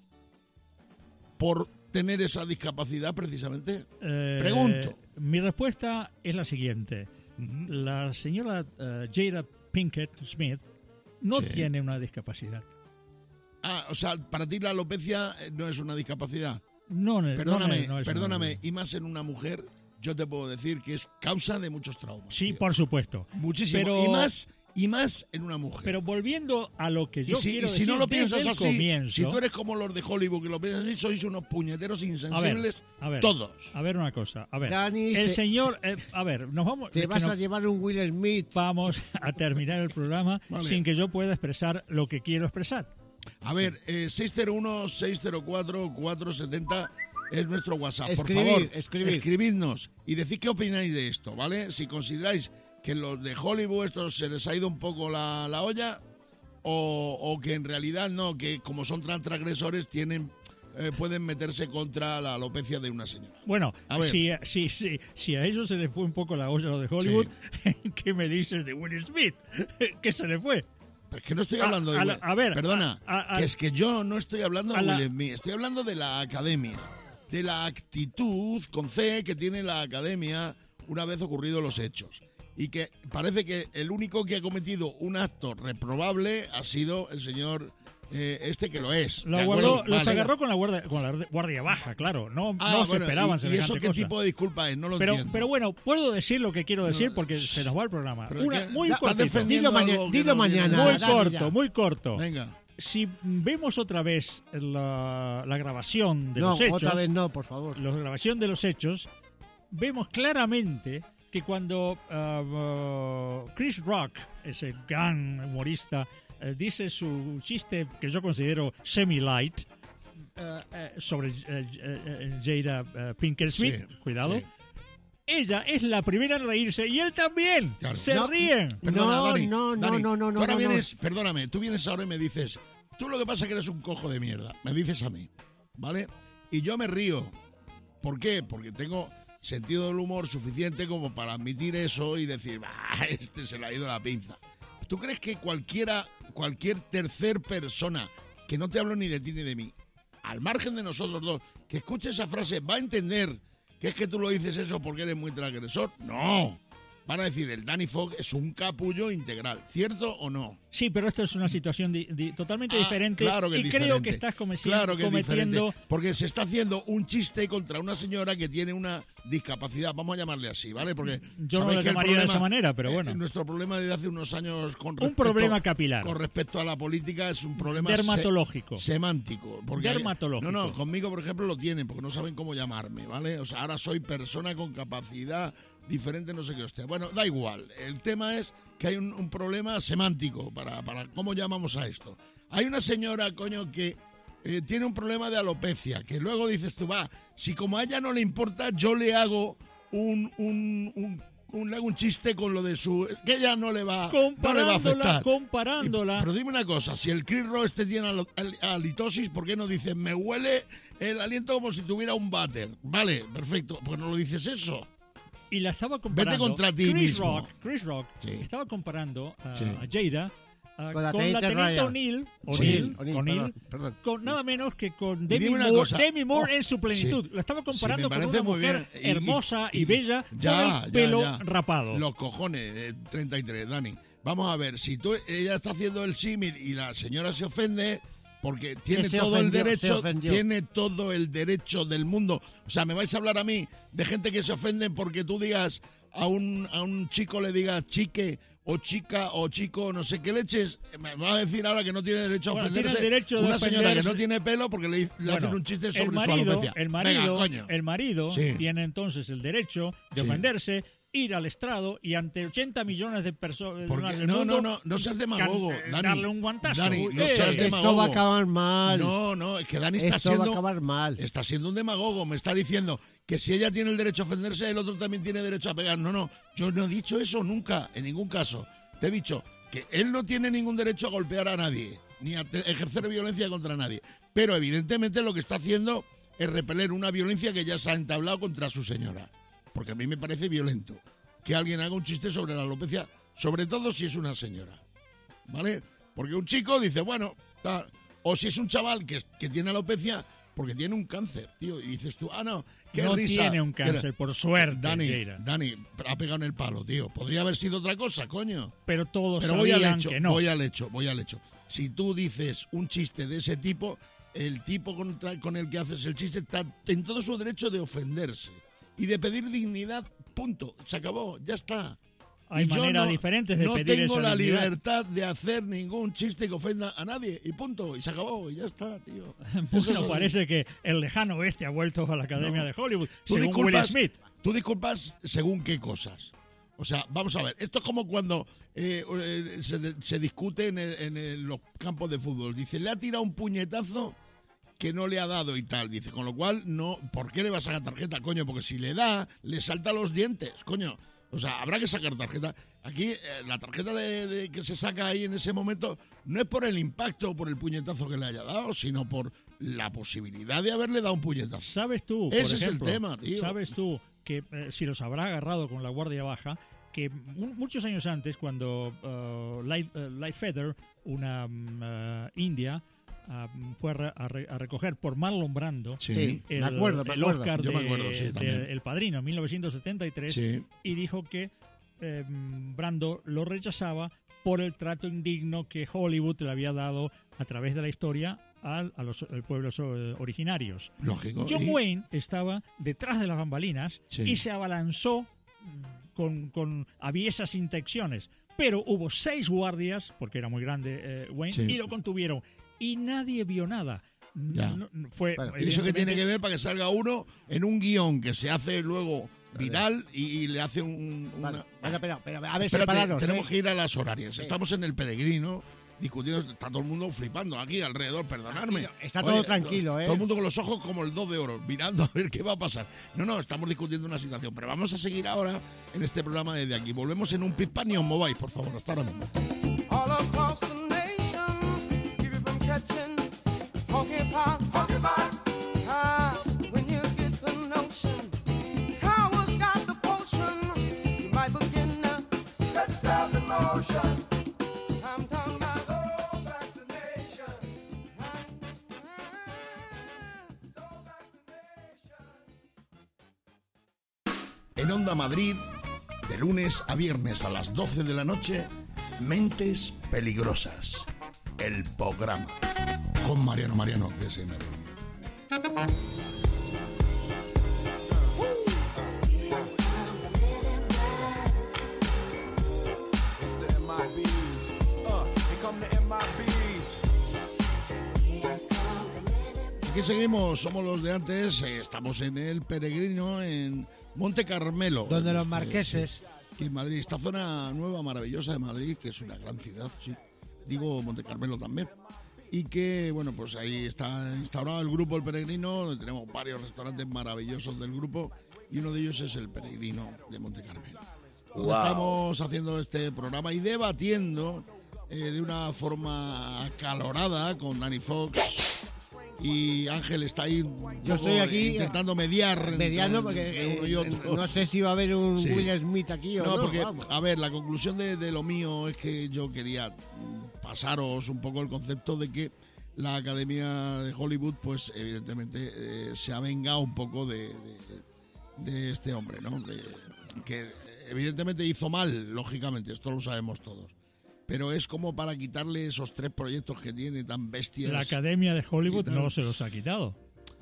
por tener esa discapacidad precisamente? Eh, Pregunto. Mi respuesta es la siguiente. La señora eh, Jada Pinkett Smith no Sí. tiene una discapacidad. Ah, o sea, para ti la alopecia eh, no es una discapacidad. No, no, Perdóname, no es una- perdóname. Y más en una mujer, yo te puedo decir que es causa de muchos traumas. Sí, tío. por supuesto. Muchísimo. Pero, Y más y más en una mujer. pero volviendo a lo que Y yo si, quiero y si decir no lo desde piensas el así, comienzo, si tú eres como los de Hollywood que lo piensas así, sois unos puñeteros insensibles a ver, todos. a ver una cosa, a ver, Dani, el se- señor, eh, a ver, nos vamos, Te es que vas no- a llevar un Will Smith. vamos a terminar el programa Vale. sin que yo pueda expresar lo que quiero expresar. A ver, eh, seis cero uno, seis cero cuatro, cuatro siete cero es nuestro WhatsApp. Por Escribir, favor, escribir. escribidnos y decid qué opináis de esto, ¿vale? Si consideráis que los de Hollywood estos se les ha ido un poco la, la olla o, o que en realidad no, que como son tan transgresores tienen eh, pueden meterse contra la alopecia de una señora. Bueno, A ver. si, si, si, si a ellos se les fue un poco la olla lo de Hollywood, ¿qué me dices de Will Smith? ¿Qué se le fue? Pero es que no estoy A- hablando de a la- Will- a ver, Perdona, a- a- que es que yo no estoy hablando de a la- Will Smith, estoy hablando de la academia, de la actitud con C que tiene la academia una vez ocurridos los hechos. Y que parece que el único que ha cometido un acto reprobable ha sido el señor eh, este que lo es. Lo ¿de guardó- acuerdo? los Vale. agarró con la guardia, con la guardia baja, claro. No, Ah, no se bueno, esperaban ¿y, y semejante eso qué cosa. tipo de disculpa es? No lo Pero, entiendo. pero bueno, puedo decir lo que quiero decir No, porque se nos va el programa. pero Una, que- muy estás cortito. defendiendo Dilo maña- algo que dilo no viene mañana. de- Muy Dani, corto, ya. muy corto. Venga. Si vemos otra vez la, la grabación de No, los hechos, otra vez no, por favor. la grabación de los hechos, vemos claramente que cuando ah, ah, Chris Rock, ese gran humorista, eh, dice su chiste que yo considero semi-light eh, eh, sobre eh, eh, eh, Jada eh, Pinkett Smith, Sí, cuidado, sí. ella es la primera en reírse y él también. Claro. Se No, ríen. Perdona, No, Dani, no, no, Dani, no, no, tú no, ahora no, vienes, perdóname, tú vienes ahora y me dices, tú lo que pasa es que eres un cojo de mierda, me dices a mí, ¿vale? Y yo me río. ¿Por qué? Porque tengo sentido del humor suficiente como para admitir eso y decir, bah, este se le ha ido la pinza. ¿Tú crees que cualquiera, cualquier tercer persona que no te hablo ni de ti ni de mí, al margen de nosotros dos, que escuche esa frase, va a entender que es que tú lo dices eso porque eres muy transgresor. No. Van a decir, el Danny Fogg es un capullo integral, ¿cierto o no? Sí, pero esto es una situación di, di, totalmente ah, diferente claro que y es creo diferente. que estás cometiendo, claro que cometiendo... Es diferente, porque se está haciendo un chiste contra una señora que tiene una discapacidad, vamos a llamarle así, ¿vale? Porque yo no lo llamaría problema, de esa manera, pero bueno. Eh, nuestro problema desde hace unos años con respecto, un problema capilar. Con respecto a la política es un problema dermatológico. Se, semántico. Porque dermatológico. No, no, conmigo, por ejemplo, lo tienen, porque no saben cómo llamarme, ¿vale? O sea, ahora soy persona con capacidad diferente, no sé qué hostia. Bueno, da igual. El tema es que hay un, un problema semántico para, para cómo llamamos a esto. Hay una señora, coño, que eh, tiene un problema de alopecia, que luego dices tú, va, si como a ella no le importa, yo le hago un, un, un, un, le hago un chiste con lo de su... que ella no le va, no le va a afectar. Comparándola. Y, pero dime una cosa, si el Chris Rock este tiene al, al, halitosis, ¿por qué no dices, me huele el aliento como si tuviera un váter? Vale, perfecto, pues no lo dices eso. Y la estaba comparando. Vete contra ti Chris mismo. Rock, Chris Rock sí. estaba comparando a, sí. a Jada uh, con la con la teniente O'Neill, O'Neill, sí. O'Neill, perdón. con nada menos que con Demi Moore, Demi Moore oh, en su plenitud. Sí. La estaba comparando sí, con una mujer y, hermosa y, y bella ya, con el pelo ya, ya. rapado. Los cojones, eh, treinta y tres, Dani. Vamos a ver, si tú ella está haciendo el símil y la señora se ofende... porque tiene todo ofendió, el derecho, tiene todo el derecho del mundo. O sea, me vais a hablar a mí de gente que se ofende porque tú digas a un a un chico le digas chique o chica o chico, no sé qué leches. Me va a decir ahora que no tiene derecho a bueno, ofenderse derecho una de señora ofenderse. que no tiene pelo porque le, le bueno, hacen un chiste sobre el marido, su alopecia. El marido, Venga, coño. El marido sí. tiene entonces el derecho de sí. ofenderse, ir al estrado y ante ochenta millones de personas del no, mundo... No, no, no seas demagogo, can, Dani. Darle un guantazo. Dani, no eh, seas demagogo. Esto va a acabar mal. No, no, es que Dani está Esto siendo... va a acabar mal. Está siendo un demagogo, me está diciendo que si ella tiene el derecho a ofenderse, el otro también tiene derecho a pegar. No, no, yo no he dicho eso nunca, en ningún caso. Te he dicho que él no tiene ningún derecho a golpear a nadie, ni a ejercer violencia contra nadie. Pero evidentemente lo que está haciendo es repeler una violencia que ya se ha entablado contra su señora. Porque a mí me parece violento que alguien haga un chiste sobre la alopecia, sobre todo si es una señora, ¿vale? Porque un chico dice, bueno, tal, o si es un chaval que, que tiene alopecia porque tiene un cáncer, tío, y dices tú, ah, no, qué no risa. No tiene un cáncer, por suerte, Dani, Jada. Dani, ha pegado en el palo, tío. Podría haber sido otra cosa, coño. Pero todos Pero voy sabían al hecho, que no. voy al hecho, voy al hecho. Si tú dices un chiste de ese tipo, el tipo contra, con el que haces el chiste está en todo su derecho de ofenderse y de pedir dignidad, punto. Se acabó, ya está. Hay y maneras no, diferentes de no pedir tengo esa la dignidad. libertad de hacer ningún chiste que ofenda a nadie, y punto, y se acabó, y ya está, tío. Bueno, parece que el lejano oeste ha vuelto a la Academia no. de Hollywood, ¿Tú según disculpas, Will Smith. Tú disculpas según qué cosas. O sea, vamos a ver, esto es como cuando eh, eh, se, se discute en, el, en el, los campos de fútbol. Dice, le ha tirado un puñetazo que no le ha dado y tal. Dice, con lo cual, no, ¿por qué le vas a sacar tarjeta, coño? Porque si le da, le salta los dientes, coño. O sea, habrá que sacar tarjeta. Aquí, eh, la tarjeta de, de que se saca ahí en ese momento no es por el impacto o por el puñetazo que le haya dado, sino por la posibilidad de haberle dado un puñetazo. ¿Sabes tú, Ese por ejemplo, es el tema, tío. ¿Sabes tú que eh, si los habrá agarrado con la guardia baja, que m- muchos años antes, cuando uh, Light, uh, Light Feather, una um, uh, india, uh, fue a, re- a, re- a recoger por Marlon Brando Sí, Sí, el, me acuerdo, me el acuerdo. Oscar Yo de, me acuerdo, sí, de también. El Padrino en mil novecientos setenta y tres sí. y dijo que eh, Brando lo rechazaba por el trato indigno que Hollywood le había dado a través de la historia a, a los a pueblos eh, originarios. Lógico. John y- Wayne estaba detrás de las bambalinas Sí. y se abalanzó con, con aviesas intenciones. Pero hubo seis guardias, porque era muy grande eh, Wayne, Sí. y lo contuvieron. Y nadie vio nada. Ya. No- no- fue, Bueno, ¿Y eso que tiene evidentemente, que ver para que salga uno en un guión que se hace luego viral y, y le hace un... Una... Vale, espera, espera, espera, a ver, Espérate, separaros. tenemos ¿eh? que ir a las horarias. Estamos en el Peregrino discutiendo, está todo el mundo flipando aquí alrededor, perdonadme. Tranquilo, está todo tranquilo, to- ¿eh? Todo el mundo con los ojos como el dos de oro, mirando a ver qué va a pasar. No, no, estamos discutiendo una situación, pero vamos a seguir ahora en este programa desde aquí. Volvemos en un Pispan y os mováis, por favor, hasta ahora mismo. All across the nation, keep you from catching monkeypox. Monkeypox. Ah, when you get the notion, towers got the potion. You might begin to set yourself in motion. I'm talking about oh, vaccination. En Onda Madrid, de lunes a viernes a las doce de la noche, Mentes Peligrosas, el programa. Con Mariano Mariano, que se me ha venido. Aquí seguimos, somos los de antes, eh, estamos en el Peregrino, en Monte Carmelo. Donde los Este, marqueses. sí, en Madrid, esta zona nueva, maravillosa de Madrid, que es una gran ciudad, sí. Digo Monte Carmelo también. Y que, bueno, pues ahí está instaurado el grupo El Peregrino, donde tenemos varios restaurantes maravillosos del grupo, y uno de ellos es el Peregrino de Monte Carmelo. Donde Wow. estamos haciendo este programa y debatiendo eh, de una forma acalorada con Dani Fox. Y Ángel está ahí un Yo poco estoy aquí, intentando mediar Mediano, entre- porque entre uno y eh, otro. no sé si va a haber un Sí. Will Smith aquí o No, no. porque, vamos. a ver, la conclusión de, de lo mío es que yo quería mm, pasaros un poco el concepto de que la Academia de Hollywood, pues evidentemente eh, se ha vengado un poco de, de, de este hombre, ¿no? De- que evidentemente hizo mal, lógicamente, esto lo sabemos todos. Pero es como para quitarle esos tres proyectos que tiene tan bestias. La Academia de Hollywood Y tal. no se los ha quitado.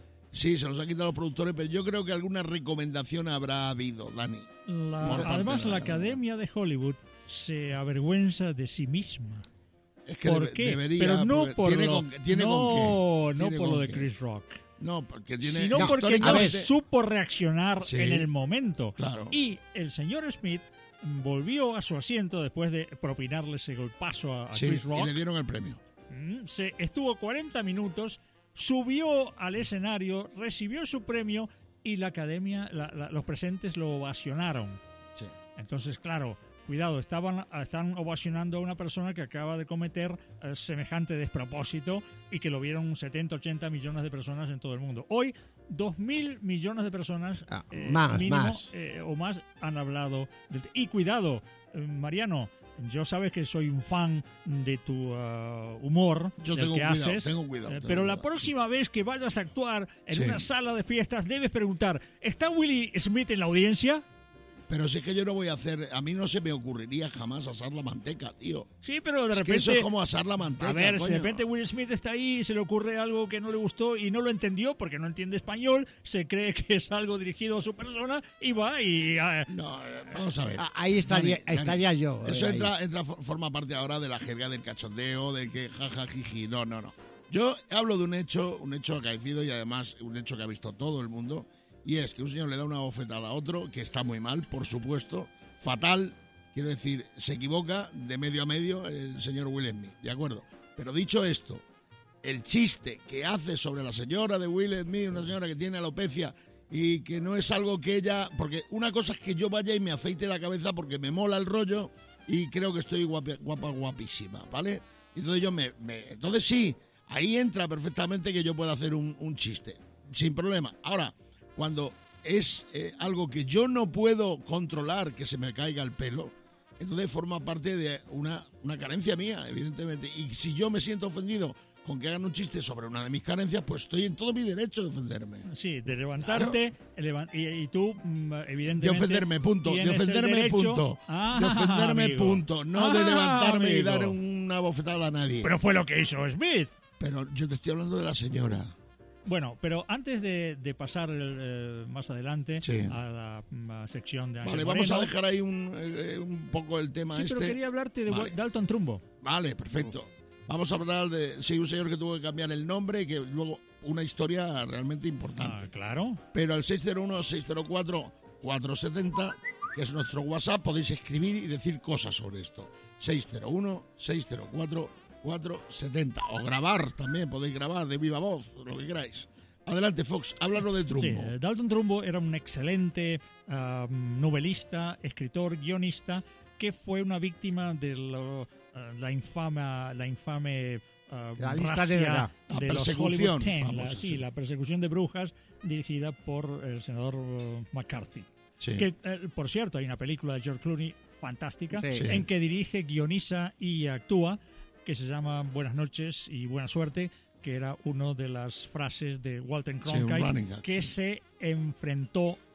Sí, se los ha quitado los productores, pero yo creo que alguna recomendación habrá habido, Dani. La- Por parte además, de la la Academia de Hollywood se avergüenza de sí misma. Es que ¿Por debe- qué? debería, Pero no porque por tiene lo, con, tiene no, con qué. no Tiene por con lo de qué. Chris Rock, No, porque tiene... sino porque no históricamente- supo reaccionar Sí. en el momento. Claro. Y el señor Smith volvió a su asiento después de propinarle ese golpazo a, a Sí, Chris y Rock. le dieron el premio. Mm, Se estuvo cuarenta minutos, subió al escenario, recibió su premio y la academia, la- la- los presentes lo ovacionaron. Sí. Entonces, claro, cuidado, estaban, están ovacionando a una persona que acaba de cometer eh, semejante despropósito y que lo vieron setenta, ochenta millones de personas en todo el mundo. Hoy, dos mil millones de personas Ah, eh, más, mínimo, más. eh, o más han hablado. Del te- y cuidado, eh, Mariano, yo sabes que soy un fan de tu ah, humor, Yo del tengo que cuidado, haces, tengo cuidado, eh, tengo pero la cuidado, próxima vez que vayas a actuar en Sí. una sala de fiestas debes preguntar, ¿está Willie Smith en la audiencia? Pero si es que yo no voy a hacer... A mí no se me ocurriría jamás asar la manteca, tío. Sí, pero de Es que repente... eso es como asar la manteca, A ver, si de coño. repente Will Smith está ahí y se le ocurre algo que no le gustó y no lo entendió porque no entiende español, se cree que es algo dirigido a su persona y va y... ah, No, eh, vamos a ver. Ah, ahí estaría- Dani, Dani, estaría yo, eh, Eso ahí. entra, entra, forma parte ahora de la jerga del cachondeo, de que jaja, jiji. No, no, no. Yo hablo de un hecho, un hecho acaecido y además un hecho que ha visto todo el mundo. Y es que un señor le da una bofetada a otro, que está muy mal, por supuesto. Fatal. Quiero decir, se equivoca de medio a medio el señor Will Smith, ¿de acuerdo? Pero dicho esto, el chiste que hace sobre la señora de Will Smith, una señora que tiene alopecia y que no es algo que ella... Porque una cosa es que yo vaya y me afeite la cabeza porque me mola el rollo y creo que estoy guapa, guapa guapísima, ¿vale? Entonces yo me, me- Entonces sí, ahí entra perfectamente que yo pueda hacer un, un chiste, sin problema. Ahora, cuando es eh, algo que yo no puedo controlar, que se me caiga el pelo, entonces forma parte de una, una carencia mía, evidentemente. Y si yo me siento ofendido con que hagan un chiste sobre una de mis carencias, pues estoy en todo mi derecho de ofenderme. Sí, de levantarte elevan- y, y tú, mm, evidentemente... De ofenderme, punto. De tienes el ofenderme, derecho- punto. Ah, de ofenderme, amigo. punto. No de Ah, levantarme y amigo. dar una bofetada a nadie. Pero fue lo que hizo Smith. Pero yo te estoy hablando de la señora. Bueno, pero antes de, de pasar el, eh, más adelante Sí. a la mm, a sección de Ángel Vale, vamos a Moreno. dejar ahí un, eh, un poco el tema Sí, este. pero quería hablarte de Vale. Dalton Trumbo. Vale, perfecto. Vamos a hablar de sí, un señor que tuvo que cambiar el nombre y que luego una historia realmente importante. Ah, claro. Pero al seis cero uno, seis cero cuatro, cuatro siete cero, que es nuestro WhatsApp, podéis escribir y decir cosas sobre esto. seis cero uno, seis cero cuatro, cuatro siete cero. O grabar también, podéis grabar de viva voz, lo que queráis. Adelante, Fox, háblanos de Trumbo. Sí, eh, Dalton Trumbo era un excelente ah, novelista, escritor, guionista, que fue una víctima de lo, ah, la infame, la infame ah, La lista racia negra. La de los persecución Hollywood Ten, la, famosa, sí, sí. la persecución de brujas dirigida por el senador eh, McCarthy. Sí. Que, eh, por cierto, hay una película de George Clooney fantástica Sí. Sí. en que dirige, guioniza y actúa, que se llama Buenas noches y buena suerte, que era una de las frases de Walter Sí, un Cronkite, running gag, que sí. se enfrentó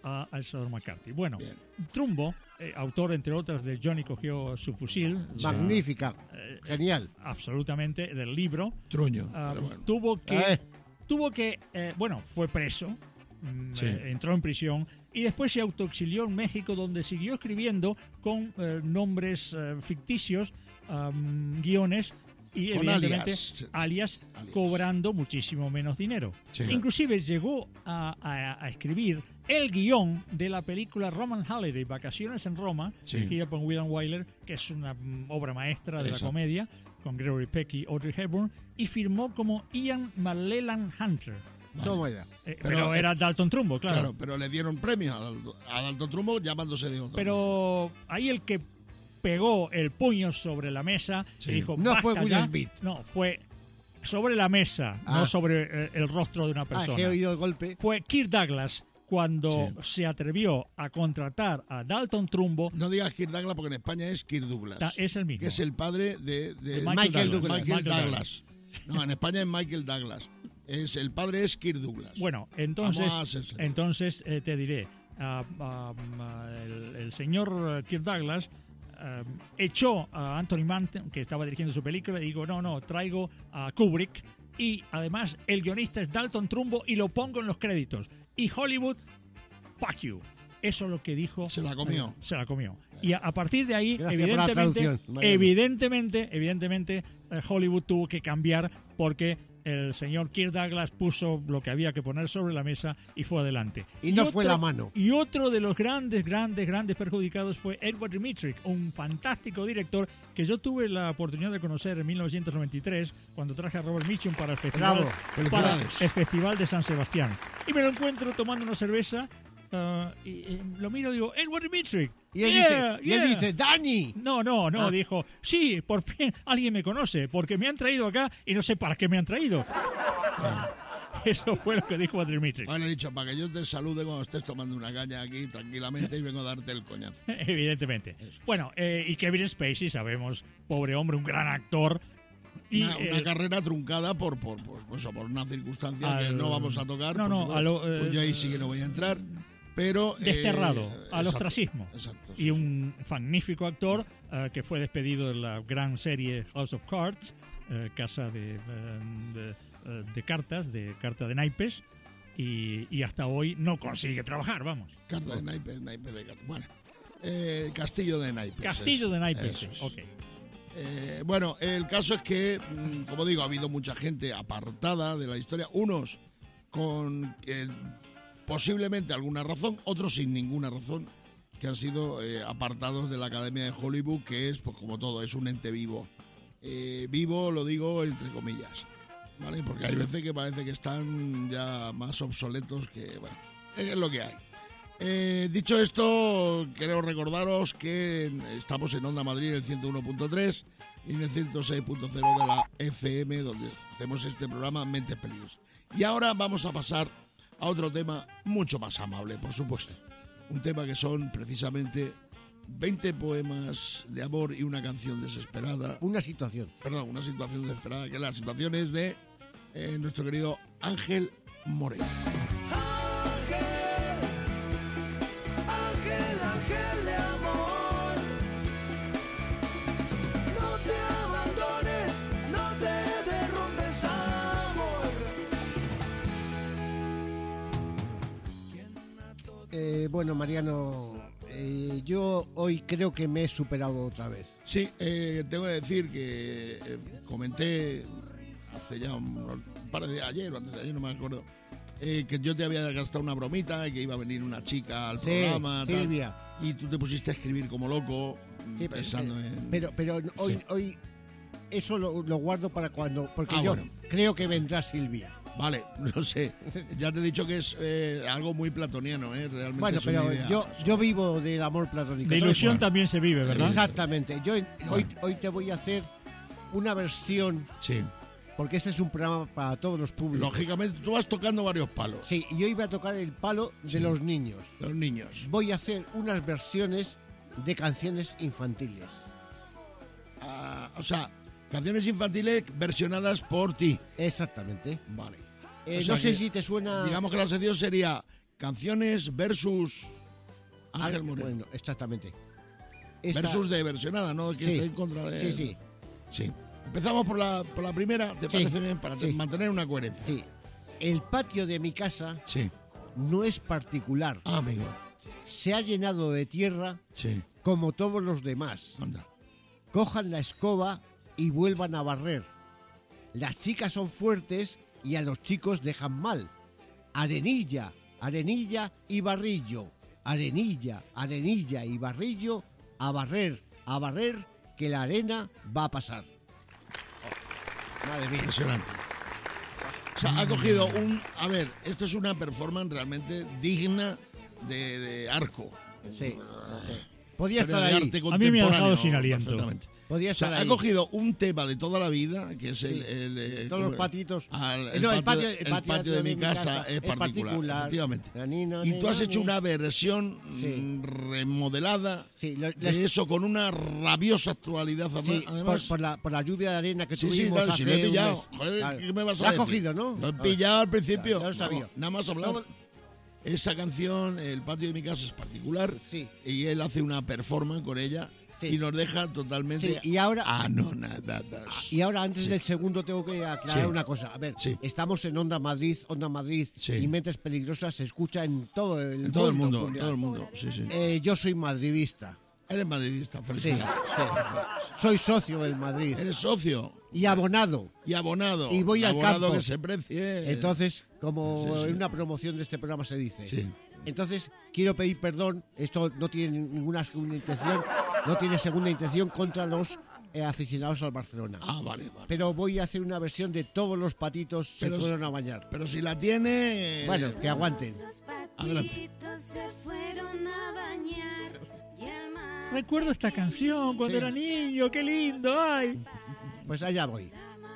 a, al señor McCarthy. Bueno, Bien. Trumbo, eh, autor entre otras de Johnny cogió su fusil, Magnífica, eh, genial. absolutamente, del libro, Truño. ah, pero bueno. tuvo que, Eh. tuvo que eh, bueno, fue preso, mm, Sí. eh, entró en prisión y después se autoexilió en México, donde siguió escribiendo con eh, nombres eh, ficticios, um, guiones y Con evidentemente alias. alias, Alias. cobrando muchísimo menos dinero. Sí. Inclusive llegó a, a- a escribir el guión de la película Roman Holiday, Vacaciones en Roma, Sí. dirigida por William Wyler, que es una mm, obra maestra de Exacto. la comedia, con Gregory Peck y Audrey Hepburn, y firmó como Ian McLellan Hunter. Vale. Toma ya. Eh, Pero, pero eh, era Dalton Trumbo, claro. Claro, pero le dieron premio a Dalton, a Dalton Trumbo llamándose de otro. Pero ahí el que pegó el puño sobre la mesa Sí. y dijo, No fue "Basta Will ya". Smith. No, fue sobre la mesa, Ah. no sobre eh, el rostro de una Ah, persona. que he oído el golpe. Fue Kirk Douglas cuando Sí. se atrevió a contratar a Dalton Trumbo. No digas Kirk Douglas porque en España es Kirk Douglas. Ta- es el mismo. Que es el padre de, de De Michael Douglas. Michael Michael Douglas. No, en España es Michael Douglas. Es, el padre es Kirk Douglas. Bueno, entonces, Vamos a ser serios. entonces eh, te diré, ah, ah, ah, el, el señor eh, Kirk Douglas ah, echó a Anthony Mann, que estaba dirigiendo su película, y digo, no, no, traigo a Kubrick, y además el guionista es Dalton Trumbo y lo pongo en los créditos. Y Hollywood, fuck you. Eso es lo que dijo. Se la comió. eh, se la comió. Y a, a partir de ahí, Gracias por la evidentemente, traducción, Mariano. evidentemente, evidentemente, eh, Hollywood tuvo que cambiar porque el señor Kirk Douglas puso lo que había que poner sobre la mesa y fue adelante. Y no fue la mano. Y otro de los grandes, grandes, grandes perjudicados fue Edward Dmytryk, un fantástico director que yo tuve la oportunidad de conocer en mil novecientos noventa y tres cuando traje a Robert Mitchum para el festival, Bravo, para felicidades. el festival de San Sebastián. Y me lo encuentro tomando una cerveza ah, y, y lo miro y digo, Edward Dmytryk. Y él, Yeah, dice, y él yeah. dice, ¡Dani! No, no, no, Ah. dijo, sí, por fin alguien me conoce, porque me han traído acá y no sé para qué me han traído. Eso fue lo que dijo Dmytryk. Bueno, he dicho, para que yo te salude cuando estés tomando una caña aquí tranquilamente y vengo a darte el coñazo. Evidentemente. Bueno, eh, y Kevin Spacey, sabemos, pobre hombre, un gran actor. Y, Una, una eh, carrera truncada por, por, por, pues, por una circunstancia que Al- no vamos a tocar. No, por no, supuesto. a lo, eh, Pues yo ahí sí que no voy a entrar. Pero. eh, desterrado al exacto, ostracismo. Exacto. Y un magnífico actor eh, que fue despedido de la gran serie House of Cards, eh, casa de, eh, de, eh, de cartas, de carta de naipes, y, y hasta hoy no consigue trabajar, vamos. Carta de naipes, naipes de carta. Bueno, eh, Castillo de naipes. Castillo es- de naipes, eso es. ok. Eh, bueno, el caso es que, mm, como digo, ha habido mucha gente apartada de la historia, unos con eh, posiblemente alguna razón, otros sin ninguna razón, que han sido eh, apartados de la Academia de Hollywood, que es, pues como todo, es un ente vivo. Eh, vivo, lo digo entre comillas, ¿vale? Porque hay veces que parece que están ya más obsoletos que, bueno, es lo que hay. Eh, dicho esto, quiero recordaros que estamos en Onda Madrid, el ciento uno punto tres y en el ciento seis punto cero de la F M, donde hacemos este programa Mentes Peligrosas. Y ahora vamos a pasar a otro tema mucho más amable, por supuesto. Un tema que son precisamente veinte poemas de amor y una canción desesperada. Una situación. Perdón, una situación desesperada, que la situación es de eh, nuestro querido Ángel Moreno. Ángel, ángel de amor, no te abandones, no te derrumbes, amor. Eh, bueno, Mariano, eh, yo hoy creo que me he superado otra vez. Sí, eh, tengo que decir que eh, comenté hace ya un, un par de días, ayer o antes de ayer, no me acuerdo, eh, que yo te había gastado una bromita y que iba a venir una chica al Sí, programa. tal, Silvia. y tú te pusiste a escribir como loco, Sí, pero- pensando en... Pero, pero hoy, Sí. hoy eso lo, lo guardo para cuando, porque Ah, yo bueno. creo que vendrá Silvia. Vale, no sé. Ya te he dicho que es eh, algo muy platoniano, ¿eh? Realmente Bueno, es una pero idea. yo, yo vivo del amor platónico. De Entonces, ilusión bueno, también se vive, ¿verdad? exactamente. Yo hoy, hoy te voy a hacer una versión, Sí. porque este es un programa para todos los públicos. Lógicamente, tú vas tocando varios palos. Sí, y hoy voy a tocar el palo de Sí. los niños. de Los niños. Voy a hacer unas versiones de canciones infantiles. Ah, o sea, canciones infantiles versionadas por ti. Exactamente. Vale. Eh, O sea no sé que, si te suena... Digamos que la sección sería canciones versus Ángel Ah, Moreno. Bueno, exactamente. Esta- Versus de versionada, no que Sí. esté en contra de... Sí, sí, Sí. Empezamos por la, por la primera, ¿te Sí. parece bien? Para te- Sí. mantener una coherencia. sí. El patio de mi casa Sí. no es particular. Ah, amigo. Se ha llenado de tierra Sí. como todos los demás. Anda. Cojan la escoba y vuelvan a barrer. Las chicas son fuertes y a los chicos dejan mal. Arenilla, arenilla y barrillo. Arenilla, arenilla y barrillo. A barrer, a barrer, que la arena va a pasar. Oh, madre mía. Impresionante. O sea, ha cogido un... A ver, esto es una performance realmente digna de, de Arco. Sí. Podía Pero estar de ahí. arte A mí me ha dejado contemporáneo, sin aliento. perfectamente. Podía O sea, estar ha ahí. cogido un tema de toda la vida, que es el... Sí. el, eh, Todos los ¿cómo- patitos. al- Eh, el, no, el patio, patio- el el patio patio de mi casa, es es particular, particular. efectivamente. La nina, Y tú has nina, hecho nina. una versión Sí. mm, remodelada Sí, lo- de eso con una rabiosa actualidad ama- Sí, además. por, por la, por la lluvia de arena que Sí, sí, tuvimos claro, hace si lo he un pillado. mes. Joder, Claro. ¿qué me vas a Lo has decir? cogido, ¿no? Lo he A ver. pillado al principio. Ya lo sabía. No, nada más hablar. No, Esa canción, El patio de mi casa, es particular. Sí. Y él hace una performance con ella Sí. y nos deja totalmente Sí, y ahora- anonadadas. Y ahora, antes Sí. del segundo, tengo que aclarar Sí. una cosa. A ver, Sí. estamos en Onda Madrid, Onda Madrid Sí. y Mentes Peligrosas se escucha en todo el En todo el mundo, Julián. todo el mundo. Sí, sí. Eh, yo soy madridista. Eres madridista, Sí, felicidades. sí. Soy socio del Madrid Eres socio y abonado. y abonado. Y voy Y al abonado campo. que se precie. Entonces, como Sí, sí. en una promoción de este programa se dice. Sí. Entonces, quiero pedir perdón. Esto no tiene ninguna segunda intención. No tiene segunda intención contra los eh, aficionados al Barcelona. Ah, vale, vale. Pero voy a hacer una versión de todos los patitos se Pero- fueron a bañar. Pero si la tiene... Bueno, que aguanten. Adelante. Se fueron a bañar y el mar Recuerdo esta canción cuando Sí. era niño, qué lindo, ay. Pues allá voy.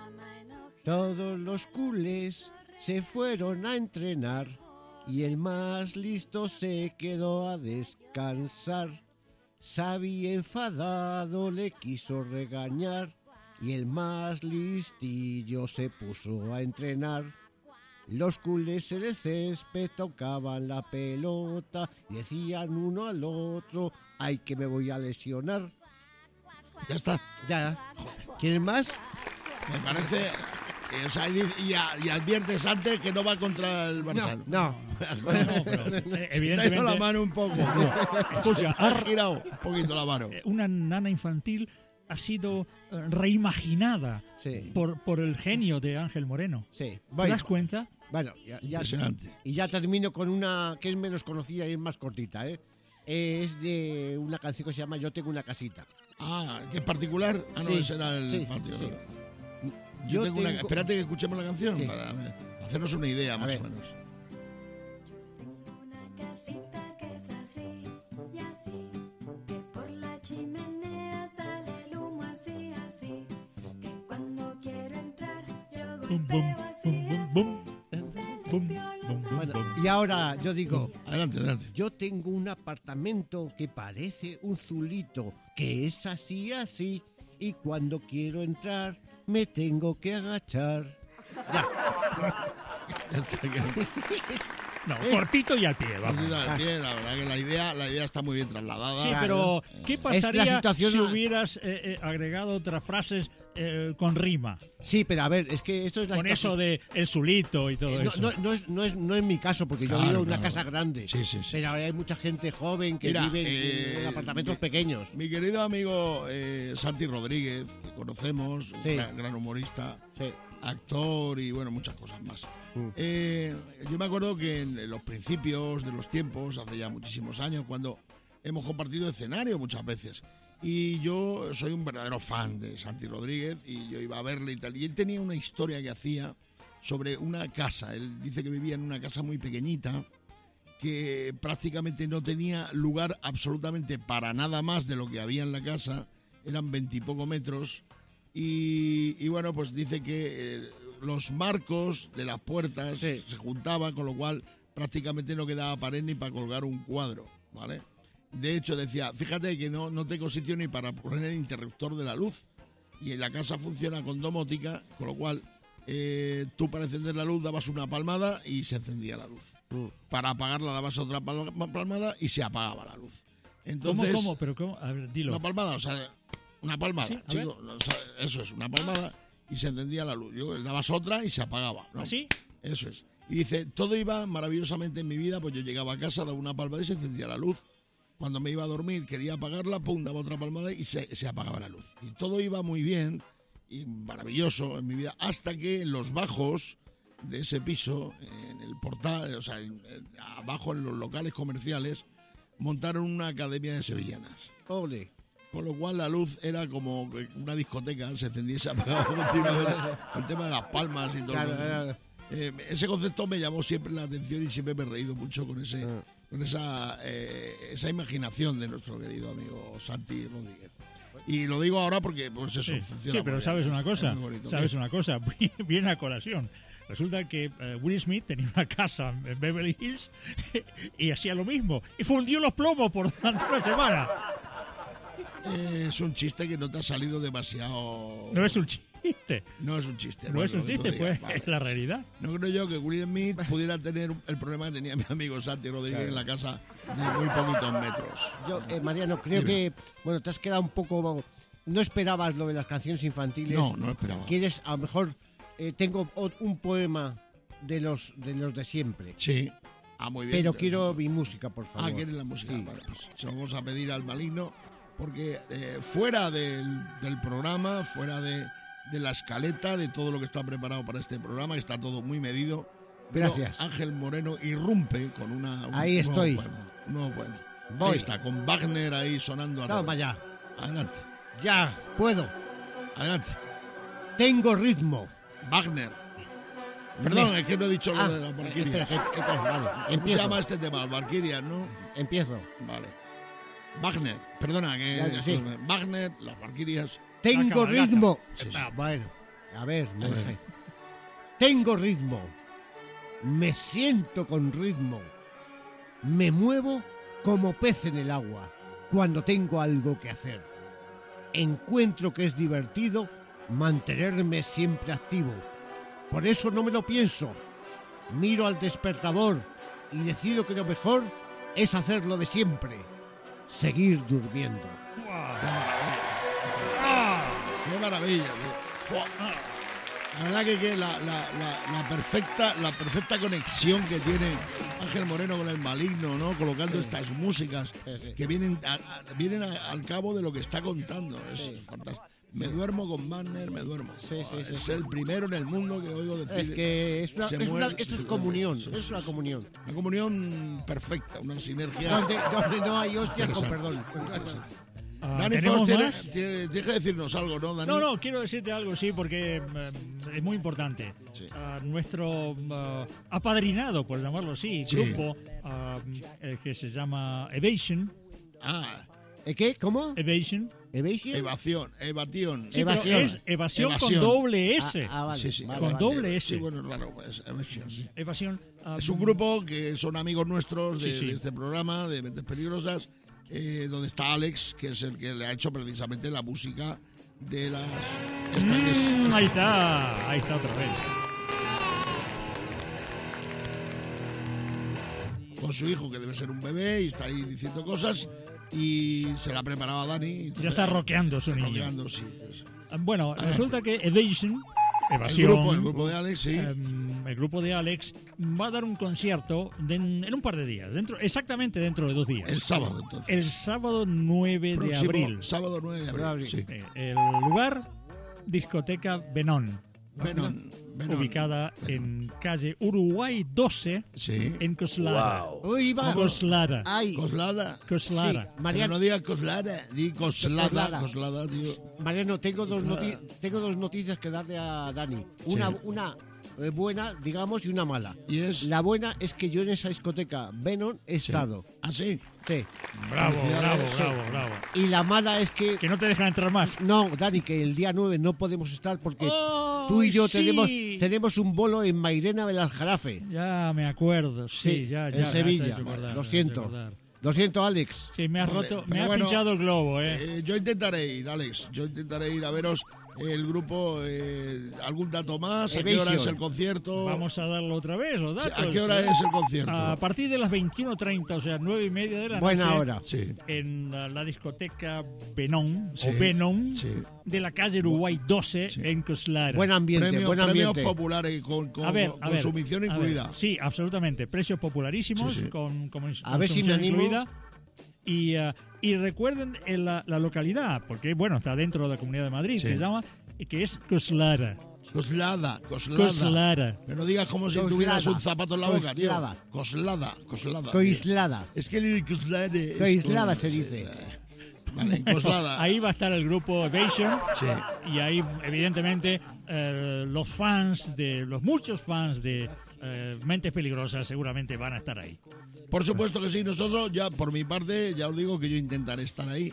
Todos los culés se fueron a entrenar y el más listo se quedó a descansar. Xavi enfadado le quiso regañar y el más listillo se puso a entrenar. Los culés en el césped tocaban la pelota y decían uno al otro, ay que me voy a lesionar. Ya está. Ya. ¿Quieren más? Me parece... eh, o sea, y, y a- y adviertes antes que no va contra el Barça. No. No, pero, eh, Te ha ido la evidentemente, mano un poco. escucha, Ha ha- girado un poquito la mano. eh, una nana infantil ha sido eh, reimaginada Sí. por, por el genio de Ángel Moreno. Sí. ¿Te Voy. das cuenta? Bueno, ya, ya- Impresionante. y ya termino con una que es menos conocida y es más cortita, ¿eh? Eh, Es de una canción que se llama Yo tengo una casita. Ah, ¿qué es particular? Ah, no, Sí, ese era el sí, patio. sí. Yo, Yo tengo una... tengo- Espérate que escuchemos la canción Sí. para ver, hacernos una idea, A más ver. o menos. una casita que es así y así, que por la chimenea sale el humo así, así, que cuando quiero entrar yo Bum, bum, golpeo así, bum, bum, así, bum. me Bum, limpio los bum, bum, Bueno, bum. y ahora yo digo, Adelante, adelante. yo tengo un apartamento que parece un zulito, que es así, así, y cuando quiero entrar me tengo que agachar. Ya. No, cortito y al pie, vamos. Al pie, la verdad que la idea, la idea está muy bien trasladada. Sí, Claro. pero ¿qué la pasaría situación- si hubieras eh, eh, agregado otras frases eh, con rima? Sí, pero a ver, es que esto es la Con situación- eso de el zulito y todo Eh, no, eso. no, no es, no, es, no es mi caso, porque yo Claro, vivo en una claro. casa grande. Sí, sí, sí. Pero ahora hay mucha gente joven que Mira, vive en- eh, en apartamentos mi- pequeños. Mi querido amigo eh, Santi Rodríguez, que conocemos, Sí. gran, gran humorista, Sí. actor y bueno, muchas cosas más. Mm. Eh, yo me acuerdo que en los principios de los tiempos, hace ya muchísimos años, cuando hemos compartido escenario muchas veces, y yo soy un verdadero fan de Santi Rodríguez y yo iba a verle y tal, y él tenía una historia que hacía sobre una casa. Él dice que vivía en una casa muy pequeñita, que prácticamente no tenía lugar absolutamente para nada más de lo que había en la casa, eran veintipoco metros, y, y bueno, pues dice que eh, los marcos de las puertas Sí. se juntaban, con lo cual prácticamente no quedaba pared ni para colgar un cuadro, ¿vale? De hecho decía, fíjate que no, no tengo sitio ni para poner el interruptor de la luz, y en la casa funciona con domótica, con lo cual eh, tú para encender la luz dabas una palmada y se encendía la luz. Mm. para apagarla dabas otra pal- palmada y se apagaba la luz. ¿Cómo, Entonces, cómo? Pero cómo, a ver, dilo. una palmada, o sea, una palmada, Sí, a chico, o sea, eso es, una palmada y se encendía la luz. Yo le dabas otra y se apagaba, ¿no? ¿Así? Eso es. Y dice, todo iba maravillosamente en mi vida, pues yo llegaba a casa, daba una palmada y se encendía la luz. Cuando me iba a dormir, quería apagarla, pum, daba otra palmada y se, se apagaba la luz. Y todo iba muy bien y maravilloso en mi vida, hasta que en los bajos de ese piso, en el portal, o sea, en- en- abajo en los locales comerciales, montaron una academia de sevillanas. Ole. Con lo cual la luz era como una discoteca, se encendía y se apagaba continuamente. El tema de las palmas y todo. Claro, el rollo. claro. Eh, ese concepto me llamó siempre la atención y siempre me he reído mucho con ese, Ah. con esa, eh, esa imaginación de nuestro querido amigo Santi Rodríguez. Y lo digo ahora porque, pues eso, Sí, funciona. sí, muy pero bien. sabes una Es cosa, muy bonito. sabes ¿Qué? una cosa, viene a colación. Resulta que eh, Will Smith tenía una casa en Beverly Hills y hacía lo mismo. Y fundió los plomos por durante una semana. Eh, es un chiste que no te ha salido demasiado. No es un chiste. No es un chiste. No bueno, es un lo que tú chiste, pues digas, vale. es la realidad. No creo yo que Will Smith pudiera tener el problema que tenía mi amigo Santi Rodríguez en la casa de muy poquitos metros. Yo, eh, Mariano, creo Dime. que, bueno, te has quedado un poco... No esperabas lo de las canciones infantiles. No, no lo esperaba. ¿Quieres, a lo mejor, eh, tengo ot- un poema de los de los de siempre? Sí. Ah, muy bien. Pero quiero mi música, por favor. Ah, ¿quieres la música? Sí. Vale, pues se lo vamos a pedir al maligno, porque eh, fuera del, del programa, fuera de, de la escaleta, de todo lo que está preparado para este programa, que está todo muy medido. pero Gracias. Ángel Moreno irrumpe con una, un Ahí nuevo estoy. poema, un nuevo poema. Voy. Ahí está, con Wagner ahí sonando a Toma tope. ya. Adelante, Ya, puedo. adelante. Tengo ritmo. Wagner. Perdón, Me- es que no he dicho lo Ah, de las eh, Valquirias. espera, que- espera, vale. ¿Cómo se Empiezo. llama este tema? Las Valquirias, ¿no? Empiezo. Vale. Wagner, perdona, que Ya, sí. Wagner, las Valquirias. Tengo cabalgata. ritmo. Sí, sí. Ah, bueno, a ver, me A ver. dejé. Tengo ritmo. Me siento con ritmo. Me muevo como pez en el agua cuando tengo algo que hacer. Encuentro que es divertido mantenerme siempre activo. Por eso no me lo pienso. Miro al despertador y decido que lo mejor es hacer lo de siempre. Seguir durmiendo. ¡Qué maravilla! tío. Buah. La verdad que, que la, la- la- la perfecta, la perfecta conexión que tiene Ángel Moreno con el maligno, ¿no? Colocando estas músicas Sí, sí. que vienen, a- a- vienen a- al cabo de lo que está contando. Es Sí. fantástico. Me duermo con Wagner, me duermo. Sí, sí, sí, es sí. el primero en el mundo que oigo decir. Es que es una, se es una- muere, esto es se comunión, duerme. Sí, es sí, una sí. comunión. Una comunión perfecta, una sinergia. Donde, donde no hay hostias con Interesante. perdón. Ah, Dani ¿tenemos Foss tiene, más? tiene- tiene que decirnos algo, ¿no, Dani? No, no, quiero decirte algo, sí, porque eh, es muy importante. Sí. Ah, nuestro ah, apadrinado, por llamarlo así, Sí. grupo ah, eh, que se llama Evasion, Ah, ¿Eh, ¿Qué? ¿Cómo? Evasion, ¿Evasion? evasión, evasión. sí, pero Evasión. es evasión, Evasión. con doble S. Ah, ah, vale, Sí, sí. vale, Con vale. doble S. Sí, bueno, claro, pues, evasión, sí. Evasión. ah, Es un grupo que son amigos nuestros de, Sí, sí. de este programa, de Mentes Peligrosas, eh, donde está Alex, que es el que le ha hecho precisamente la música de las... Esta que es- Mm, ahí está, ahí está otra vez. con su hijo, que debe ser un bebé, y está ahí diciendo cosas, y se la ha preparado a Dani. y Ya está rockeando su niño. rockeando, sí. es- Ah, Bueno, Ah, resulta que Evasion, El Evasión, grupo, el grupo de Alex, sí. em, el grupo de Alex va a dar un concierto de- en un par de días, dentro, exactamente dentro de dos días. el sábado, entonces. El sábado nueve de Próximo abril. Sábado nueve de abril. Abril. Sí. Eh, El lugar, discoteca Benón, Venom, Venom. ubicada en calle Uruguay doce, Sí. en Coslada. Uy, va. Coslada. Ay, Coslada. Coslada. sí, Pero Mariano, no digas Coslada, di Coslada, Coslada. Coslada, tío. Mariano, tengo dos, Coslada. noti- tengo dos noticias que darle a Dani. Una, Sí. una eh, buena, digamos, y una mala. Y es... La buena es que yo en esa discoteca Venom he estado. ¿Ah, sí? Sí. Bravo, bravo, Felicidades. bravo, bravo. Y la mala es que... Que no te dejan entrar más. No, Dani, que el día nueve no podemos estar porque ¡Oh, tú y yo sí! tenemos, tenemos un bolo en Mairena Belarjarafe. Ya me acuerdo, sí, Sí, ya, en ya. me has Sevilla. hecho acordar, me Lo has siento. hecho acordar. Lo siento, Alex. Sí, me has Vale, roto, pero me has bueno, pinchado el globo, eh. Eh, yo intentaré ir, Alex. Yo intentaré ir a veros. el grupo, eh, algún dato más, a qué hora Evasion. es el concierto. Vamos a darlo otra vez, los datos. ¿A qué hora es el concierto? A partir de las veintiuno treinta, o sea, nueve y media de la Buena noche. hora. Sí. En la, la discoteca Benón, Sí, o Venom, sí. de la calle Uruguay doce, Sí. en Coslada. Buen ambiente, Premios, buen premios ambiente. populares con, con, A ver, con a ver, consumición a ver. incluida. Sí, absolutamente. Precios popularísimos, Sí, sí. con, con A ver si me consumición animo. incluida. Y, eh, y recuerden en la, la localidad, porque bueno, está dentro de la Comunidad de Madrid, Sí. que se llama, que es Coslada. Coslada, coslada. Coslada. Pero no digas como si Coslada. tuvieras un zapato en la boca, tío. Coslada. Coslada, coslada. Coislada. Es que el coslada es Coislada con- se dice. Vale, coslada. Ahí va a estar el grupo Evasion. Sí. Y ahí, evidentemente, eh, los fans de, los muchos fans de eh, Mentes Peligrosas seguramente van a estar ahí. Por supuesto que sí, nosotros ya por mi parte ya os digo que yo intentaré estar ahí.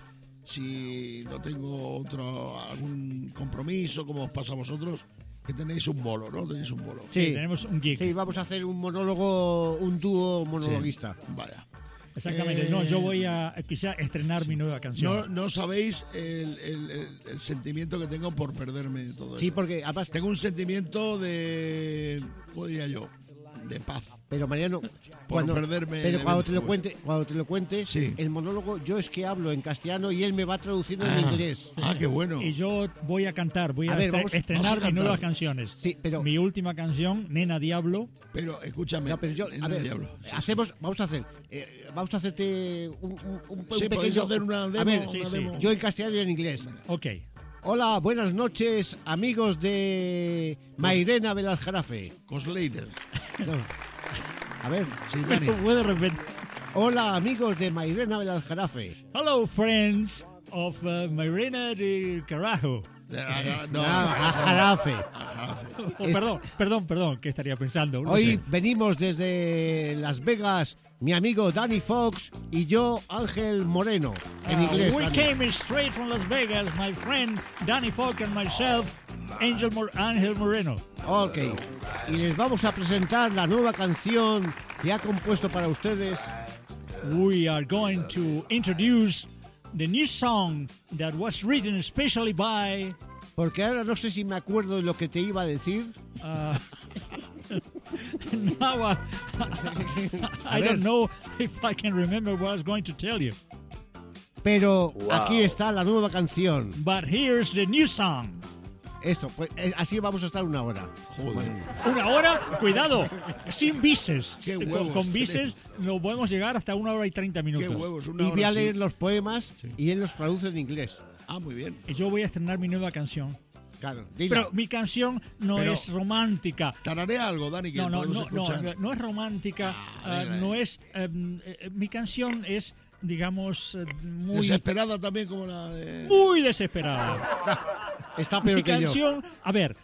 Si no tengo otro algún compromiso como os pasa a vosotros, que tenéis un bolo, ¿no? Tenéis un bolo. Sí, Sí. tenemos un gig. Sí, vamos a hacer un monólogo, un dúo monologuista. Sí, vaya. Exactamente. Eh, No, yo voy a eh, quizá estrenar mi nueva canción. No, no sabéis el, el- el- el sentimiento que tengo por perderme todo Sí, eso. porque además, Tengo un sentimiento de, ¿cómo diría yo? De paz. pero Mariano, cuando, perderme pero el cuando evento, te lo pues. cuente, cuando te lo cuentes, Sí. el monólogo yo es que hablo en castellano y él me va traduciendo Ah, en inglés. ah, qué bueno. Y yo voy a cantar, voy a, A ver, estre- vamos- estrenar vamos a mis cantar. nuevas canciones. Sí, pero- Mi última canción, Nena Diablo. Pero escúchame. No, pero yo, en a el ver, diablo. Sí, sí. hacemos, vamos a hacer, eh, vamos a hacerte un, un, un- un Sí, podéis pequeño, hacer una demo, a ver, Sí, una sí. demo. yo en castellano y en inglés. Ok. Hola, buenas noches, amigos de Mairena Belaljarafe. Coslater. No. A ver, Sí, Dani. Puedo repetir. hola, amigos de Mairena Belaljarafe. Hello, friends of uh, Marina de Carajo. No, Ah, a Jarafe. Oh, Es- perdón, perdón, perdón, ¿qué estaría pensando? No Hoy sé. venimos desde Las Vegas, mi amigo Danny Fox y yo, Ángel Moreno. En Uh, inglés. we Dani. came straight from Las Vegas, my friend Danny Falk and myself, Angel Mor- Ángel Moreno. Ok. Y les vamos a presentar la nueva canción que ha compuesto para ustedes. We are going to introduce the new song that was written especially by Porque ahora no sé si me acuerdo de lo que te iba a decir. uh, now I, I ver. don't know if I can remember what I was going to tell you. Pero aquí está la nueva canción. But here's the new song. Esto, pues eh, así vamos a estar una hora. Joder. Una hora, cuidado, sin bises. Qué Con- huevos con bises no podemos llegar hasta una hora y treinta Qué minutos. huevos, una Y hora voy a sí. leer los poemas y él los traduce en inglés. Ah, muy bien. Y yo voy a estrenar mi nueva canción. Claro, dila. Pero mi canción no Pero- es romántica. Tararea algo, Dani, que No, no, podemos no, no, escuchar. no es romántica. Ah, eh, venga. no es. eh, eh, mi canción es, digamos, eh, muy, Desesperada también como la de... muy desesperada. Está Mi peor que yo. canción, a ver,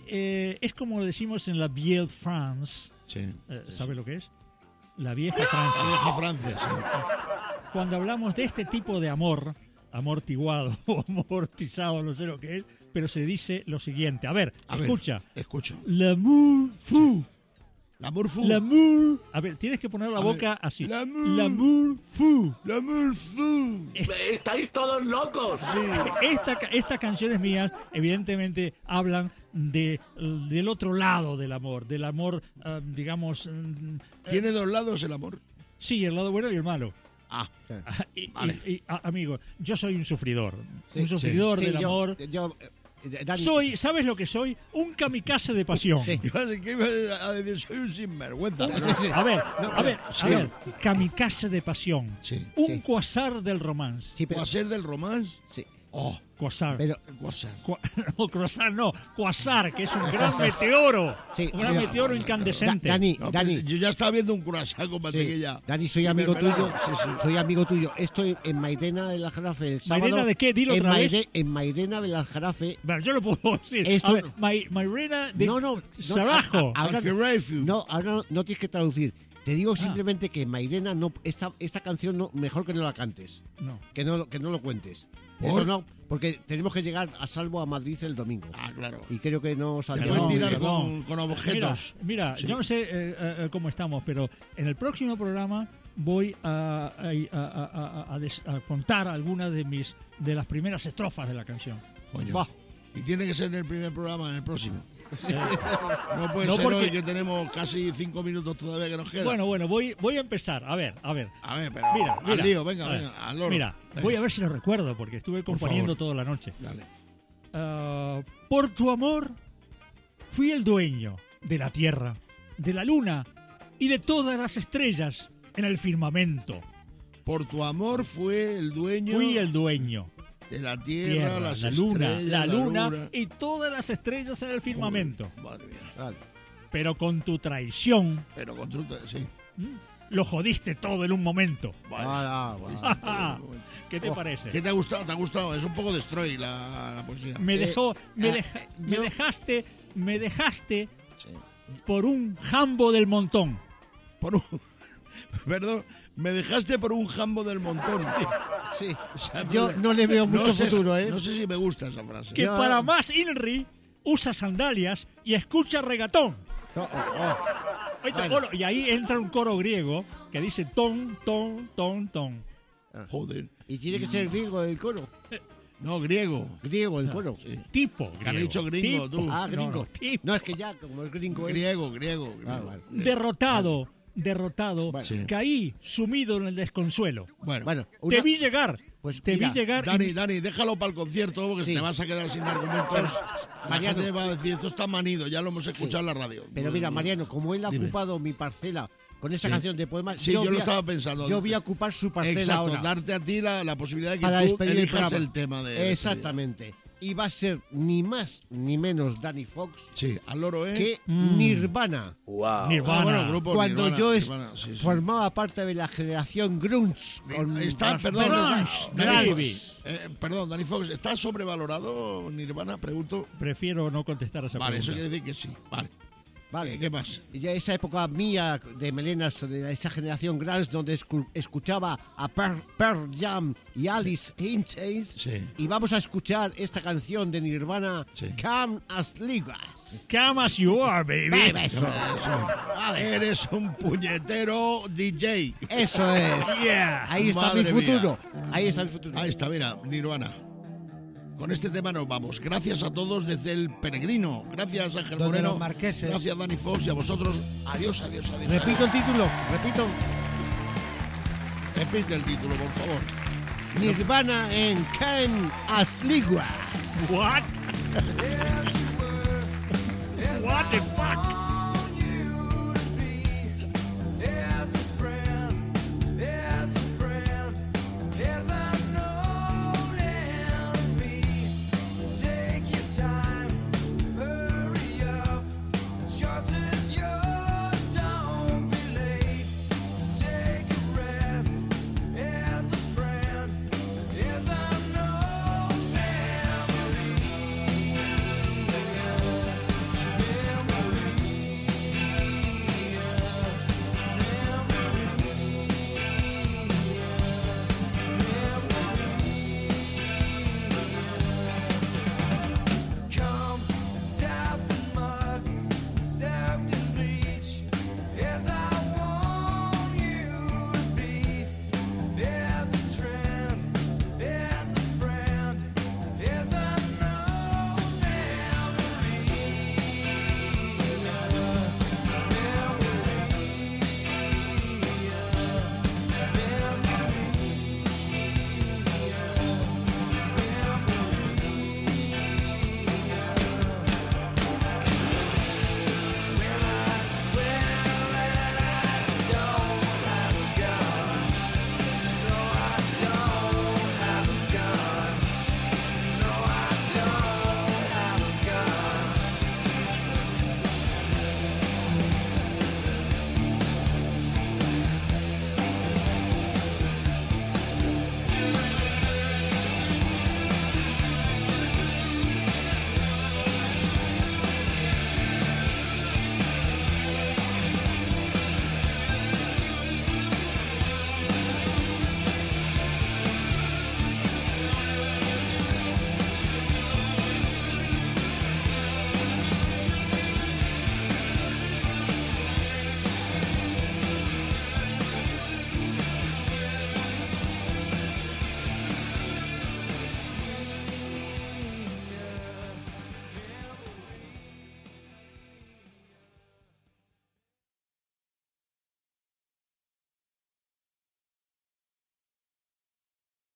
eh, es como decimos en la Vieille France. Sí. Eh, ¿Sabe lo que es? La vieja Francia. Vieja Francia, sí. Cuando hablamos de este tipo de amor, amortiguado o amortizado, no sé lo que es, pero se dice lo siguiente. A ver, A ver, escucha. escucho. L'amour fou. L'amour fou. L'amour. A ver, tienes que poner la A boca ver. así. L'amour. L'amour fou. L'amour fou. ¡Estáis todos locos! Esta, ca- estas canciones mías, evidentemente, hablan de, del otro lado del amor, del amor, eh, digamos, mm, Tiene dos lados el amor. sí, el lado bueno y el malo. Ah, Y, Vale. y- y, a- amigo, yo soy un sufridor, Sí, un sufridor Sí, del yo- amor. yo, eh, Dani, Soy, ¿sabes lo que soy? Un kamikaze de pasión. Sí. iba a decir que iba a decir, soy un sinvergüenza. Un- pero- sí, sí. A ver, No, a ver, sí. a ver, kamikaze de pasión. Sí. Un Sí. cuasar del romance. sí, pero, ¿Cuasar del romance? sí, Oh, Cuasar. pero cuasar. Cua- no, cuasar no, cuasar, que es un gran meteoro. Sí, un gran mira, meteoro Da- incandescente. Dani, No, Dani, pues, yo ya estaba viendo un curasán con sí, mantequilla. Dani, soy Y amigo mermelada. tuyo. Sí, sí. Soy amigo tuyo. Estoy en Mairena de la Jarafe el sábado. ¿Mairena de qué? Dilo en otra vez. Maire- En Mairena de la Jarafe. Bueno, yo lo puedo decir. Esto- A ver, my, my reina de No, no, no, Sarajo. a- a- ahora- Aunque Rayfield. No, ahora no, no tienes que traducir. Te digo Ah. simplemente que Mairena no, esta, esta canción no, mejor que no la cantes, No. que no, lo- que no lo cuentes. ¿Por? Eso no, porque tenemos que llegar a salvo a Madrid el domingo. Ah, claro. Y creo que no Te saldrá. pueden Perdón, tirar perdón. con, con objetos. Mira, mira, Sí. yo no sé eh, eh, cómo estamos, pero en el próximo programa voy a, a- a- a- a- a des- a contar algunas de mis de las primeras estrofas de la canción. Coño. Buah, Y tiene que ser en el primer programa, en el próximo. Eh, No puede No, ser porque- hoy que tenemos casi cinco minutos todavía que nos quedan. bueno, bueno, voy, voy a empezar. A ver, a ver. A ver, pero Mira, al mira. lío, venga, A ver, venga, al loro. Mira, Venga, voy a ver si lo recuerdo porque estuve Por componiendo favor. toda la noche. Dale. Ah, por tu amor fui el dueño de la tierra, de la luna y de todas las estrellas en el firmamento. Por tu amor fue el dueño Fui el dueño. de la tierra, Tierra, las la luna, estrellas, la luna y todas las estrellas en el firmamento. Madre mía. Vale. Pero con tu traición Pero con truta, sí. lo jodiste todo en un momento. Vale. Ah, ah, bueno. Ah, ¿Qué te Oh, parece? ¿Qué te ha gustado? ¿Te ha gustado? Es un poco destroy la, la poesía. Me Eh, dejó, me, ah, deja- eh, me yo- dejaste, me dejaste Sí. por un jambo del montón. Por un... Perdón, me dejaste por un jambo del montón. Sí. O sea, Yo no le veo mucho sé- futuro, ¿eh? No sé si me gusta esa frase. Que Ya. para más Inri usa sandalias y escucha regatón. To- oh, oh. Oye, Bueno. bueno, y ahí entra un coro griego que dice ton, ton, ton, ton. Joder. Y tiene que ser griego el coro. No, griego. Griego el coro. Sí. Tipo Que griego. has dicho gringo, Tipo. tú. Ah, No, gringo. no, tipo. No, es que ya, como el gringo es. Griego, griego. griego. Ah, vale. Derrotado, derrotado, Bueno. Sí. caí sumido en el desconsuelo. Bueno, Bueno, Te una- vi llegar, Pues te mira, vi llegar y- Dani, Dani, déjalo para el concierto porque Sí. te vas a quedar sin argumentos. La Mariano. gente va a decir, esto está manido, ya lo hemos escuchado en la radio. Pero mira, Mariano, como él ha Dime. ocupado mi parcela con esa Sí. canción de poemas, Sí, yo lo voy a- estaba pensando. Yo voy a ocupar su parcela Exacto, ahora. darte a ti la, la posibilidad de que para tú despedir el elijas programa. el tema de... Exactamente. Y va a ser ni más ni menos Danny Fox Sí, al loro, ¿eh? que Mm. Nirvana. Wow. Nirvana. Ah, bueno, grupo Cuando Nirvana, yo es- Nirvana, sí, sí. formaba parte de la generación grunge. Con Está, las perdón, bandas Grunge, Dani baby. Fox, eh, perdón, Danny Fox, ¿está sobrevalorado Nirvana? Pregunto. Prefiero no contestar a esa Vale, eso pregunta. quiere decir que sí. Vale. Vale. ¿Qué más? Y ya esa época mía de melenas de esa generación grunge donde escu- escuchaba a Pearl, Pearl Jam y Alice in Chains. Sí. Y vamos a escuchar esta canción de Nirvana, Sí. Come as Ligras. Come as you are, baby. Eso, Eso. Eres un puñetero D J. eso es. Yeah. Ahí está Madre mi mía. futuro. Ahí está mi futuro. Ahí está, mira, Nirvana. Con este tema nos vamos. Gracias a todos desde El Peregrino. Gracias, Ángel Donde Moreno. los marqueses. Gracias, Dani Fox. Y a vosotros, adiós, adiós, adiós. Repito el título, repito. Repite el título, por favor. Nirvana en Come as Ligras. What? What the fuck?